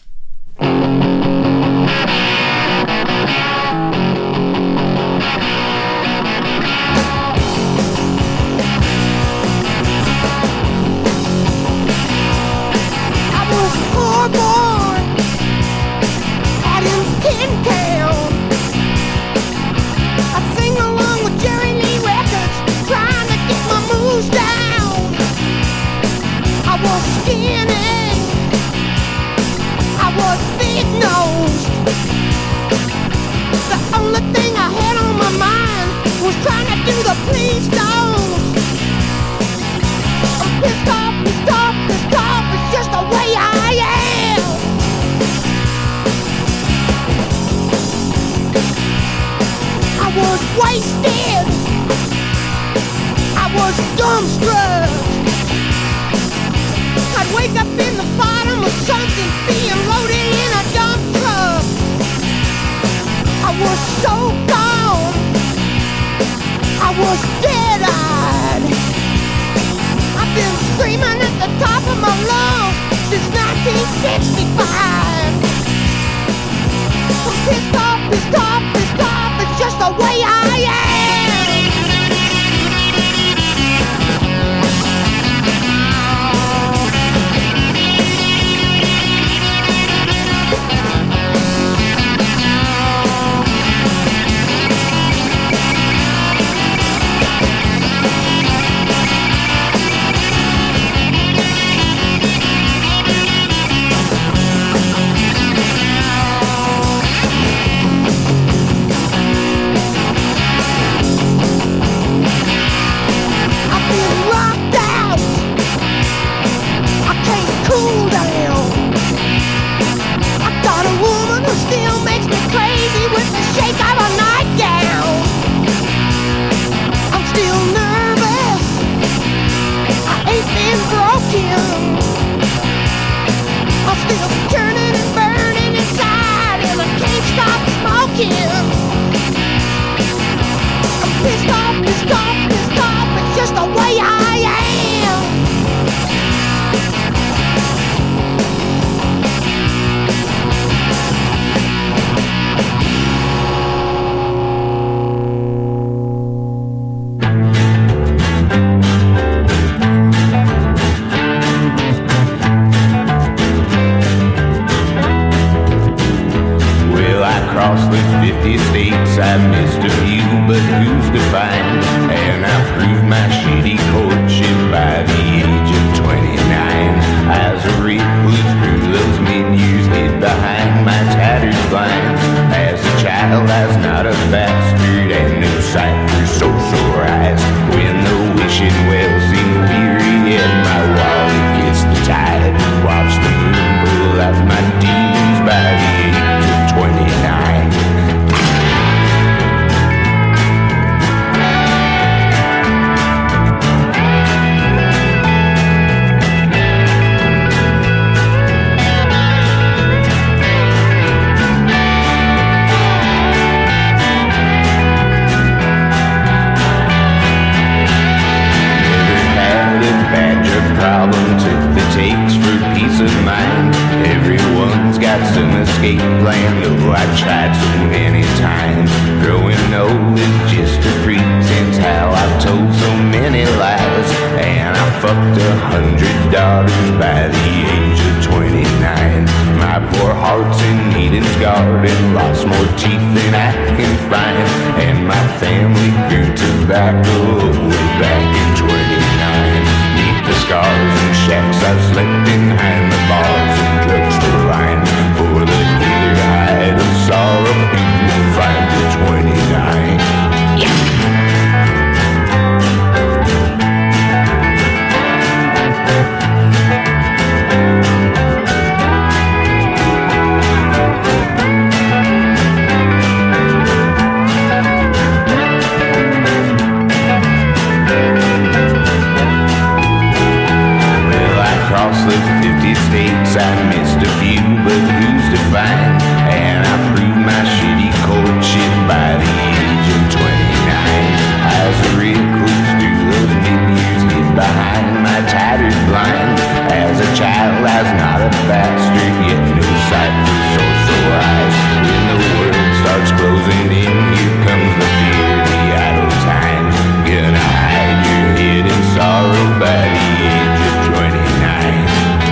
Wasted. I was dumbstruck. I'd wake up in the bottom of something being loaded in a dump truck. I was so gone. I was dead-eyed. I've been screaming at the top of my lungs since nineteen sixty-five. I'm pissed off, pissed off, pissed off. It's just the way I am. Behind my tattered spine demons by the age of twenty-nine. Problem took the takes for peace of mind. Everyone's got some escape plan, though I've tried so many times. Growing old is just a pretense, how I've told so many lies. And I fucked a hundred daughters by the age of twenty-nine. My poor heart's in need and scarred and lost more teeth than I can find. And my family grew tobacco way back in twenty-nine. The scars and shacks I've slept in behind the bars and drugstore line. For the either hide of sorrow you will find the twenty-nine. States I missed a few, but who's to find? And I proved my shitty courtship by the age of twenty-nine. As a recluse through those mid-years hid behind my tattered blind. As a child I was not a bastard, yet no sight for social eyes. When the world starts closing in, here comes the fear, the idle times. Gonna hide your head in sorrow by the age of twenty-nine.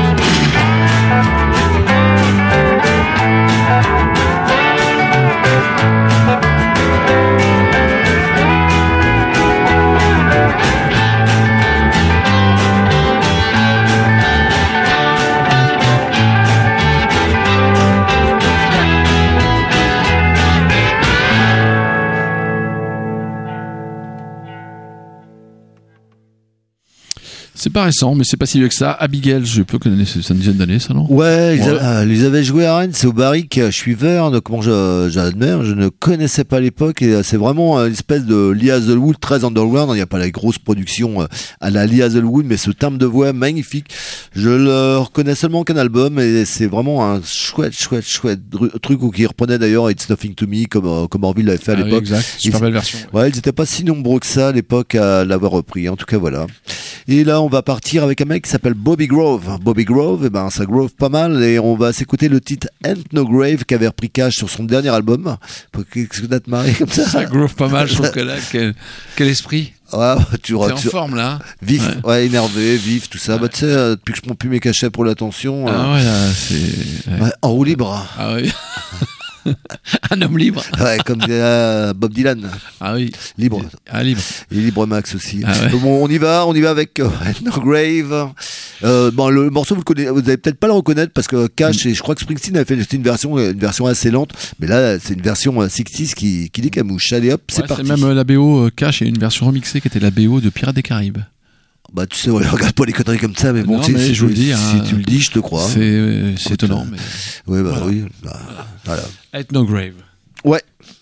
C'est pas récent, mais c'est pas si vieux que ça. Abigail, je peux connaître, c'est une dizaine d'années, ça, non? Ouais, ils, ouais. A, euh, ils avaient joué à Rennes, c'est au Barrick. Je suis vert, donc comment je, j'admets, je ne connaissais pas à l'époque, et c'est vraiment une espèce de Lee Hazelwood très underground. Il n'y a pas la grosse production à la Lee Hazelwood, mais ce timbre de voix magnifique. Je le reconnais seulement qu'un album, et c'est vraiment un chouette, chouette, chouette truc qui reprenait d'ailleurs It's Nothing to Me, comme, comme Orville l'avait fait à ah l'époque. Oui, exact, super ils, belle version. Ouais, ouais ils n'étaient pas si nombreux que ça à l'époque à l'avoir repris. En tout cas, voilà. Et là, on va partir avec un mec qui s'appelle Bobby Grove. Bobby Grove, eh ben, ça grove pas mal, et on va s'écouter le titre Ain't No Grave qu'avait repris Cash sur son dernier album. Qu'est-ce que t'as te marré comme ça? Ça grove pas mal, je trouve que là, quel, quel esprit. Ouais, tu T'es en forme là. Vif, ouais. ouais, énervé, vif, tout ça. Ouais. Bah, tu sais, depuis que je prends plus mes cachets pour l'attention. Ah euh... ouais, là, c'est. Ouais. Ouais, en roue libre. Ah oui. Un homme libre. Ouais, comme euh, Bob Dylan. Ah oui. Libre. Ah, libre. Et Libre Max aussi. Ah ouais. Bon, on y va, on y va avec euh, No Grave. Euh, bon, le morceau, vous le connaissez, vous allez peut-être pas le reconnaître parce que Cash, mm. et je crois que Springsteen avait fait une version, une version assez lente, mais là, c'est une version soixante qui, qui décamouche. Allez hop, c'est ouais, parti. C'est même euh, la B O Cash et une version remixée qui était la B O de Pirates des Caraïbes. Bah tu sais, ouais, regarde pas les conneries comme ça, mais bon, non, tu sais, mais si, je vous le dis, si hein, tu le dis, je te crois. C'est, euh, c'est étonnant, mais. Ouais, bah voilà. oui. Bah, voilà. Ain't No Grave. Ouais.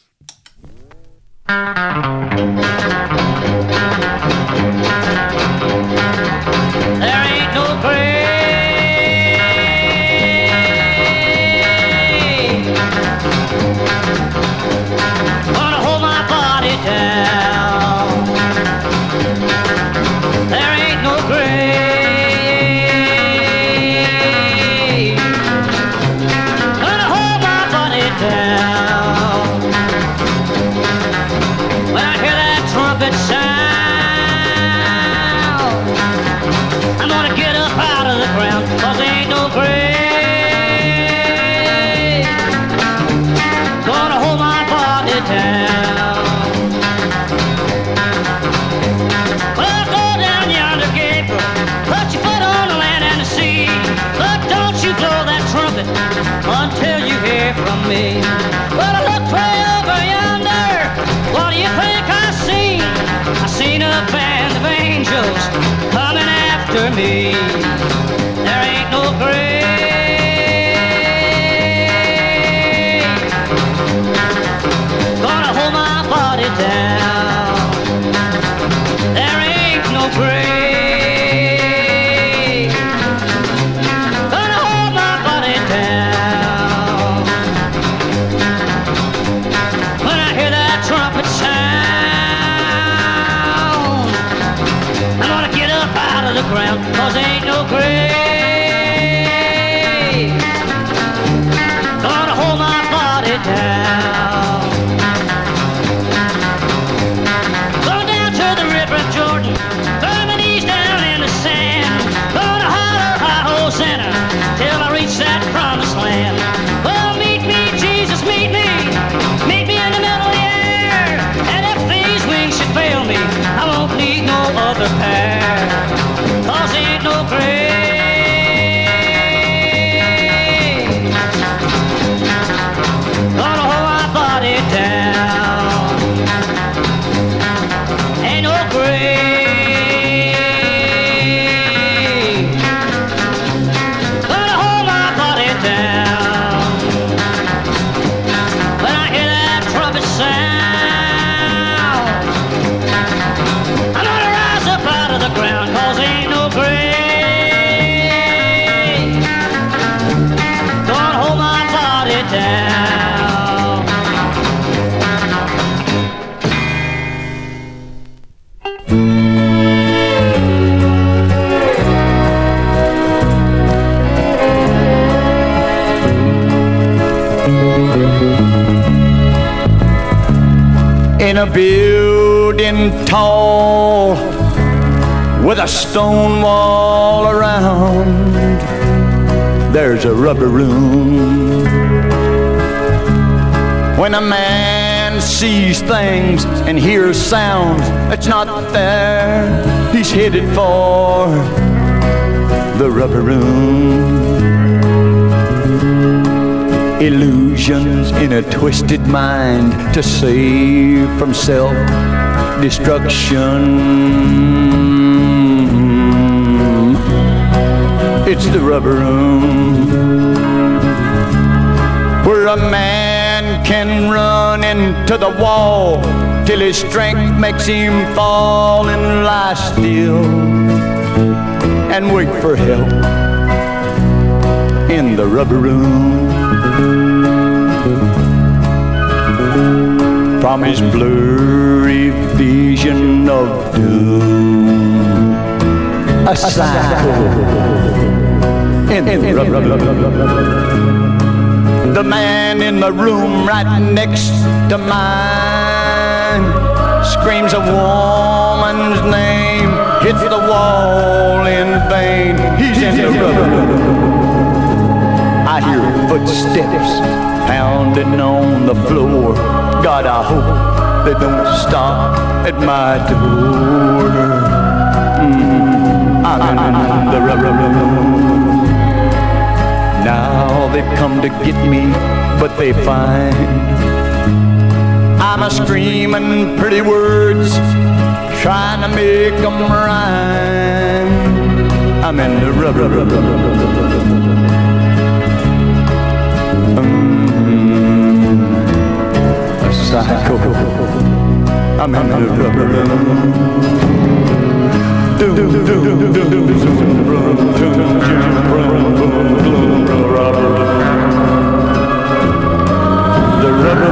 There ain't no grave gonna hold my body down. There ain't no grave gonna hold my body down. When I hear that trumpet sound, I'm gonna get up out of the ground, 'cause there ain't no grave gonna hold my body down. Well, go down yonder, Gabriel, put your foot on the land and the sea, but don't you blow that trumpet until you hear from me. Well, I look way over yonder, what do you think I seen? I seen a band of angels coming after me. There ain't no grave cause there ain't no grave gonna hold my body down. Going down to the river of Jordan, burn my knees down in the sand, gonna holler hi-ho Santa till I reach that promised land. Well, meet me, Jesus, meet me, meet me in the middle of the air, and if these wings should fail me, I won't need no other pair, cause there ain't no grave gonna hold my body down. Ain't no grave gonna hold my body down. When I hear that trumpet sound, I'm gonna rise up out of the ground, cause ain't no grave gonna hold my body down. In a building tall with a stone wall around, there's a rubber room. When a man sees things and hears sounds that's not there, he's headed for the rubber room. Illusions in a twisted mind to save from self-destruction. It's the rubber room where a man can run into the wall till his strength makes him fall and lie still and wait for help in the rubber room. From his blurry vision of doom, a cycle in the rubber room. The man in the room right next to mine screams a woman's name, hits the wall in vain. He's in the rubber room. I hear footsteps pounding on the floor. God, I hope they don't stop at my door. Mm, I'm in the rubber room. Now they've come to get me, but they find I'm a screaming pretty words, trying to make them rhyme. I'm in the rubber room. Psycho, I'm in the rubber room. The rubber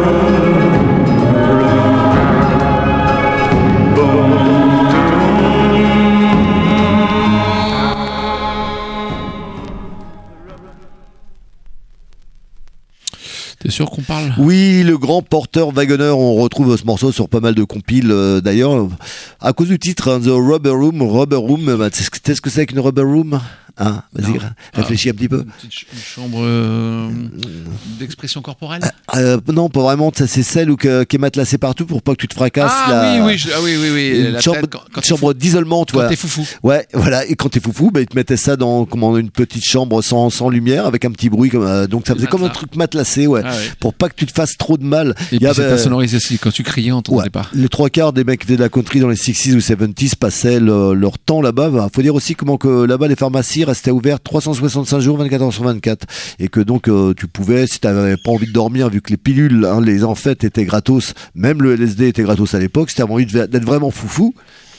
T'es sûr qu'on parle? Oui, le grand porteur wagonneur, on retrouve ce morceau sur pas mal de compiles euh, d'ailleurs, à cause du titre, hein, The Rubber Room, Rubber Room, bah, tu sais ce que c'est qu'une Rubber Room? Hein, vas-y, réfléchis ah, un petit peu. Une, petite ch- une chambre euh, d'expression corporelle euh, Non, pas vraiment. Ça, c'est celle où que, qui est matelassée partout pour pas que tu te fracasses. Ah la, oui, oui, je, ah oui, oui, oui. Une la chambre, tête, quand, quand chambre d'isolement, toi. Quand t'es foufou. Ouais, voilà. Et quand t'es foufou, bah, ils te mettaient ça dans comment, une petite chambre sans, sans lumière, avec un petit bruit. Comme, euh, donc ça faisait comme un truc matelassé, ouais, ah, ouais. Pour pas que tu te fasses trop de mal. Et puis c'est insonorisé aussi. Quand tu criais, on t'entendait ouais, pas. Les trois quarts des mecs qui faisaient de la country dans les sixties ou seventies passaient le, leur temps là-bas. Bah, faut dire aussi comment que là-bas les pharmacies restaient ouvertes trois cent soixante-cinq jours, vingt-quatre heures sur vingt-quatre, et que donc euh, tu pouvais, si t'avais pas envie de dormir, vu que les pilules, hein, les amphètes étaient gratos, même le L S D était gratos à l'époque, si t'avais envie d'être vraiment foufou,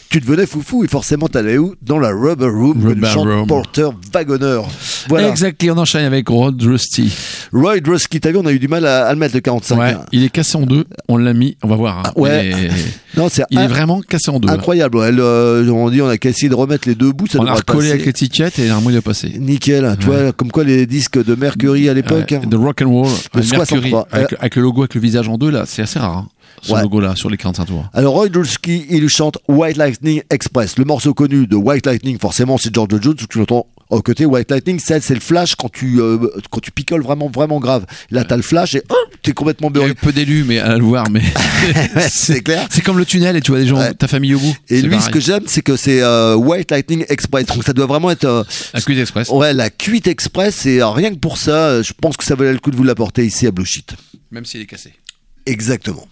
tu devenais foufou et forcément t'allais où? Dans la Rubber Room, que Rubber nous chante Room. Porter Wagoner. Voilà. Exactement, on enchaîne avec Rod Rusty. Roy Drusky, t'as vu, on a eu du mal à, à le mettre le quarante-cinq. Ouais, hein. il est cassé en deux, on l'a mis, on va voir. Hein. Ah, ouais. Il, est... Non, c'est il un... est vraiment cassé en deux. Incroyable. Ouais, le- on dit on a qu'à essayer de remettre les deux bouts, ça on a devrait recollé passer. avec l'étiquette et normalement il a passé. Nickel, tu Ouais. vois, comme quoi les disques de Mercury à l'époque. Ouais, de rock and roll, De avec Mercury, soixante-trois. avec, avec le logo avec le visage en deux là, c'est assez rare. Hein, ce Ouais. logo là sur les quarante-cinq tours. Alors Roy Drusky, il chante White Lightning Express. Le morceau connu de White Lightning, forcément, c'est George Jones, où tu l'entends au côté. White Lightning, c'est, c'est le flash quand tu euh, quand tu picoles vraiment vraiment grave. Là, t'as le flash et oh, t'es complètement Il y a beurré. eu peu d'élus, mais à le voir, mais C'est clair. c'est comme le tunnel et tu vois des gens, Ouais. ta famille au bout. Et C'est lui, pareil. ce que j'aime, c'est que c'est euh, White Lightning Express. Donc ça doit vraiment être euh, La cuite express. ouais, la cuite express. Et euh, rien que pour ça, euh, je pense que ça valait le coup de vous l'apporter ici à Blue Sheet. Même s'il est cassé. Exactement.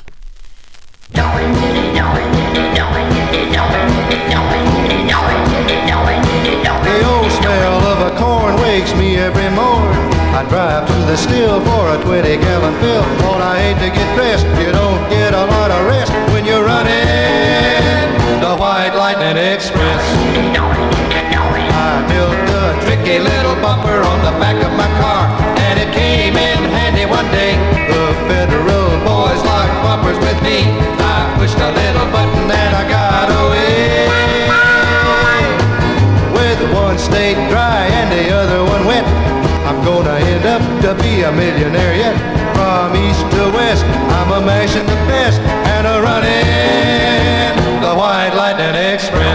The old smell of a corn wakes me every morn. I drive to the still for a twenty gallon fill. Lord, I hate to get dressed. You don't get a lot of rest when you're running the White Lightning Express. I built a tricky little bumper on the back of my car, and it came in handy one day. The federal boys locked bumpers with me. I pushed a little button and I got away. With one state dry and the other one wet, I'm gonna end up to be a millionaire yet. From east to west, I'm a mashing the best and a running the White Lightning Express.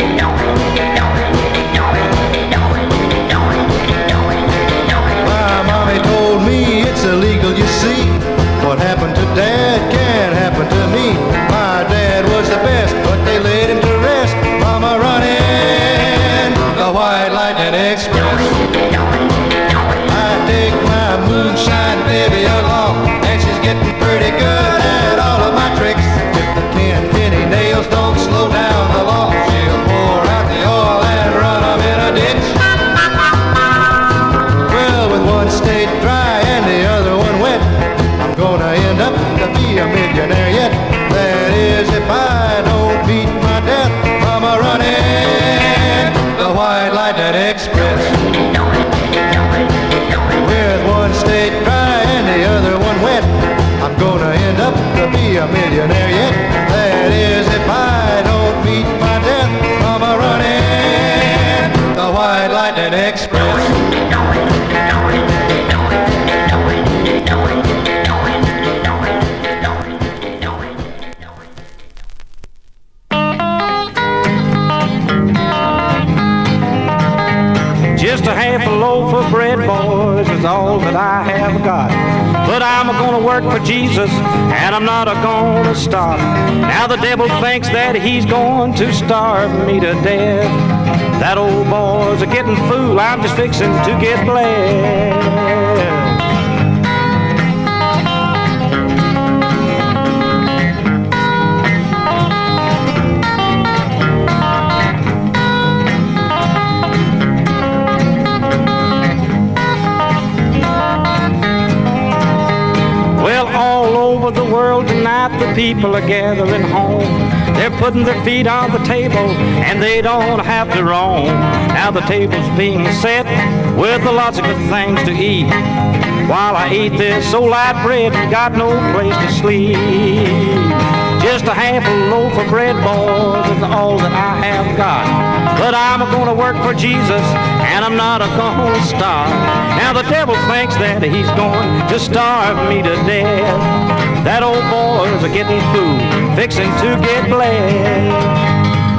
My mommy told me it's illegal, you see. What happened to Dad can't happen to me. My dad was the best, but they laid him to rest. Mama running the White Lightning Express. I take my moonshine baby along, and she's getting pretty good at all of my tricks. If the ten penny nails don't slow down the law, she'll pour out the oil and run 'em in a ditch. Well, with one state dry and the other one wet, I'm gonna end up to be a millionaire yet. That is if I don't meet my death from a running the White Lightning Express. With one state dry and the other one wet, I'm gonna end up to be a millionaire yet. That is if I don't meet my death from a running the White Lightning Express. Just a half a loaf of bread, boys, is all that I have got. But I'm gonna work for Jesus, and I'm not gonna stop. Now the devil thinks that he's going to starve me to death. That old boy's a getting fool, I'm just fixing to get blessed. Well, all over the world tonight the people are gathering home. They're putting their feet on the table and they don't have to roam. Now the table's being set with lots of good things to eat. While I eat this old light bread and got no place to sleep. Just a half a loaf of bread, boys, is all that I have got. But I'm gonna work for Jesus, and I'm not gonna stop. Now the devil thinks that he's going to starve me to death. That old boy's a getting food, fixing to get blessed.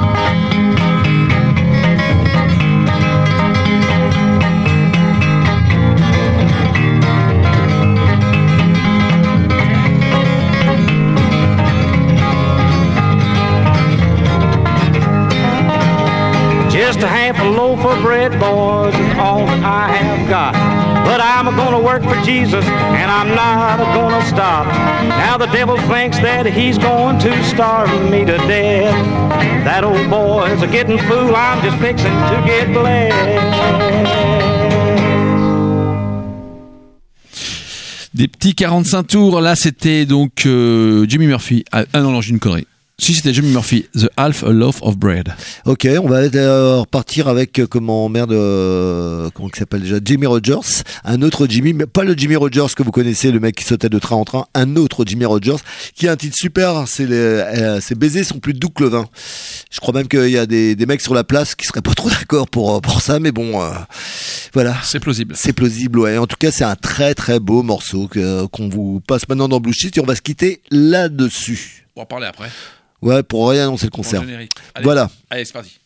Just a half a loaf of bread, boys, is all that I have got. But I'm gonna work for Jesus, and I'm not gonna stop. Now the devil thinks that he's going to starve me to death. That old boy's a getting fool, I'm just fixing to get blessed. Des petits quarante-cinq tours, là c'était donc euh, Jimmy Murphy. Ah, ah non, non, j'ai une connerie. Si, c'était Jimmy Murphy, The Half a Loaf of Bread. Ok, on va euh, repartir avec, euh, comment, merde, euh, comment il s'appelle déjà, Jimmy Rogers, un autre Jimmy, mais pas le Jimmy Rogers que vous connaissez, le mec qui sautait de train en train, un autre Jimmy Rogers, qui a un titre super, c'est les, euh, ses baisers sont plus doux que le vin. Je crois même qu'il y a des, des mecs sur la place qui seraient pas trop d'accord pour, pour ça, mais bon, euh, voilà. C'est plausible. C'est plausible, ouais. En tout cas, c'est un très très beau morceau que, qu'on vous passe maintenant dans Blue Sheet et on va se quitter là-dessus. On va en parler après. Ouais, pour rien annoncer le concert. Allez, voilà. Allez, c'est parti.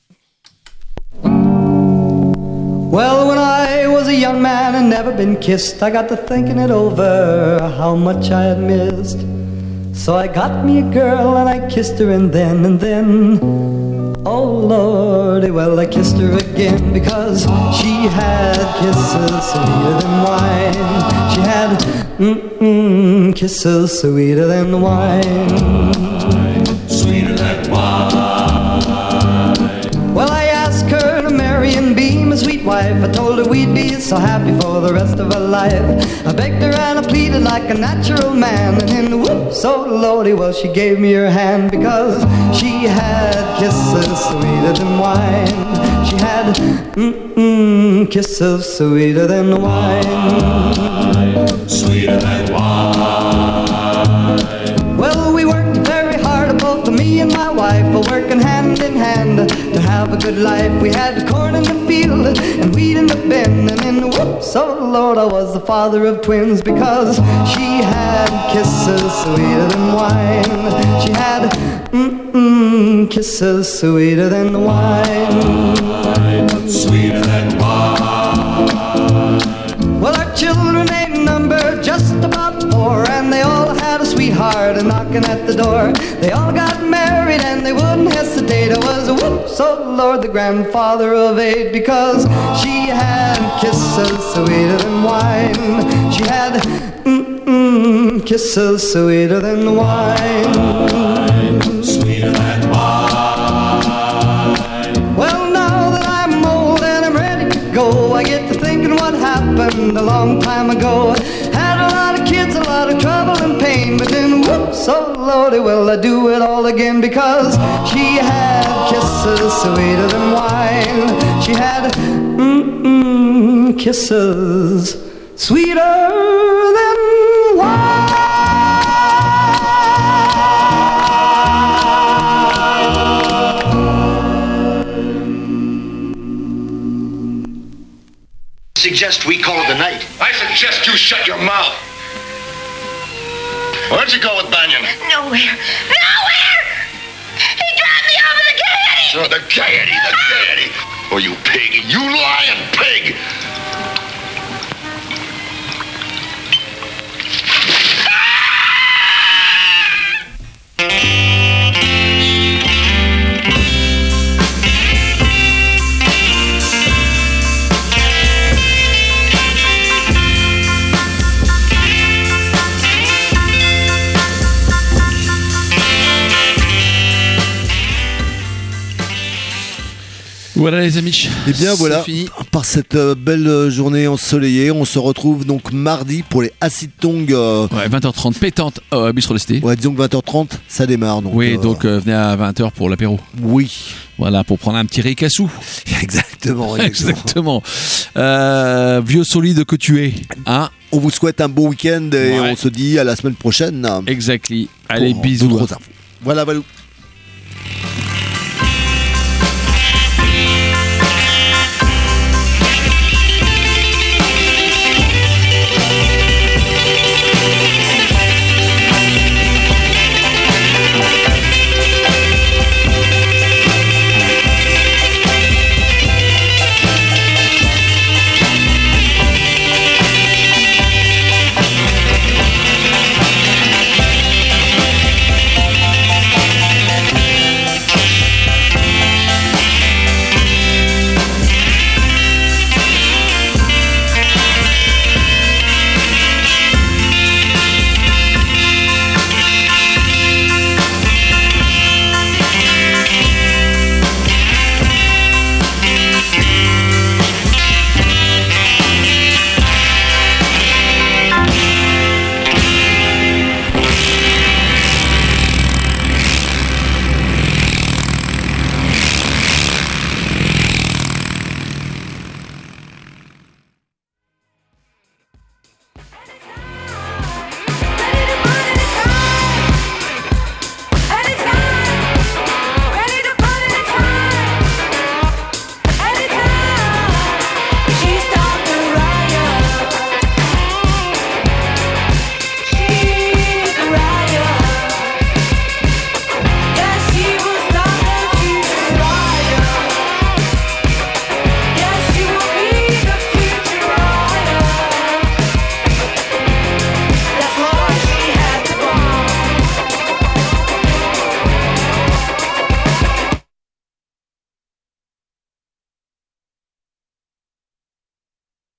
Well, when I was a young man and never been kissed, I got to thinking it over, how much I had missed. So I got me a girl and I kissed her and then, and then, oh Lordy, well I kissed her again because she had kisses sweeter than wine. She had mm-mm, kisses sweeter than wine. Sweeter than wine. Well, I asked her to marry and be my sweet wife. I told her we'd be so happy for the rest of our life. I begged her and I pleaded like a natural man. And in the whoop, so lordy, well, she gave me her hand because she had kisses sweeter than wine. She had mm-mm, kisses sweeter than wine. Sweeter than wine. Well, we worked very hard, both me and my wife, working hand in hand to have a good life. We had corn in the field and wheat in the bin, and in the whoops, oh Lord, I was the father of twins because she had kisses sweeter than wine. She had mm-mm, kisses sweeter than wine. Sweeter than wine. Well, our children ain't numbered just about four, and they all had a sweetheart a knocking at the door. They all got married and they wouldn't hesitate. I was a whoops, oh Lord, the grandfather of eight because she had kisses sweeter than wine. She had mm-mm, kisses sweeter than wine. Sweeter than wine. Well, now that I'm old and I'm ready to go, I get to thinking what happened a long time ago. Had a lot of kids, a lot of trouble and pain, but then whoops, oh lordy, well I do it all again because she had kisses sweeter than wine. She had mm-mm, kisses sweeter than wine. Suggest we call it a night. I suggest you shut your mouth. Where'd you go with Banyan? Nowhere. Nowhere! He dropped me over the gaiety! Oh, the gaiety, the gaiety. Oh, you pig. You lying pig. Voilà les amis. Et bien voilà, fini. Par cette euh, belle journée ensoleillée, on se retrouve donc mardi pour les Acid Tongue. Euh... Ouais, vingt heures trente, pétante euh, à Bistro Lesté. Ouais, disons que vingt heures trente, ça démarre. Donc, oui, euh... donc euh, venez à vingt heures pour l'apéro. Oui. Voilà, pour prendre un petit ricassou. Exactement. Exactement. Euh, vieux solide que tu es. Hein, on vous souhaite un bon week-end et ouais. On se dit à la semaine prochaine. Exactly. Allez, bisous. Voilà, voilà.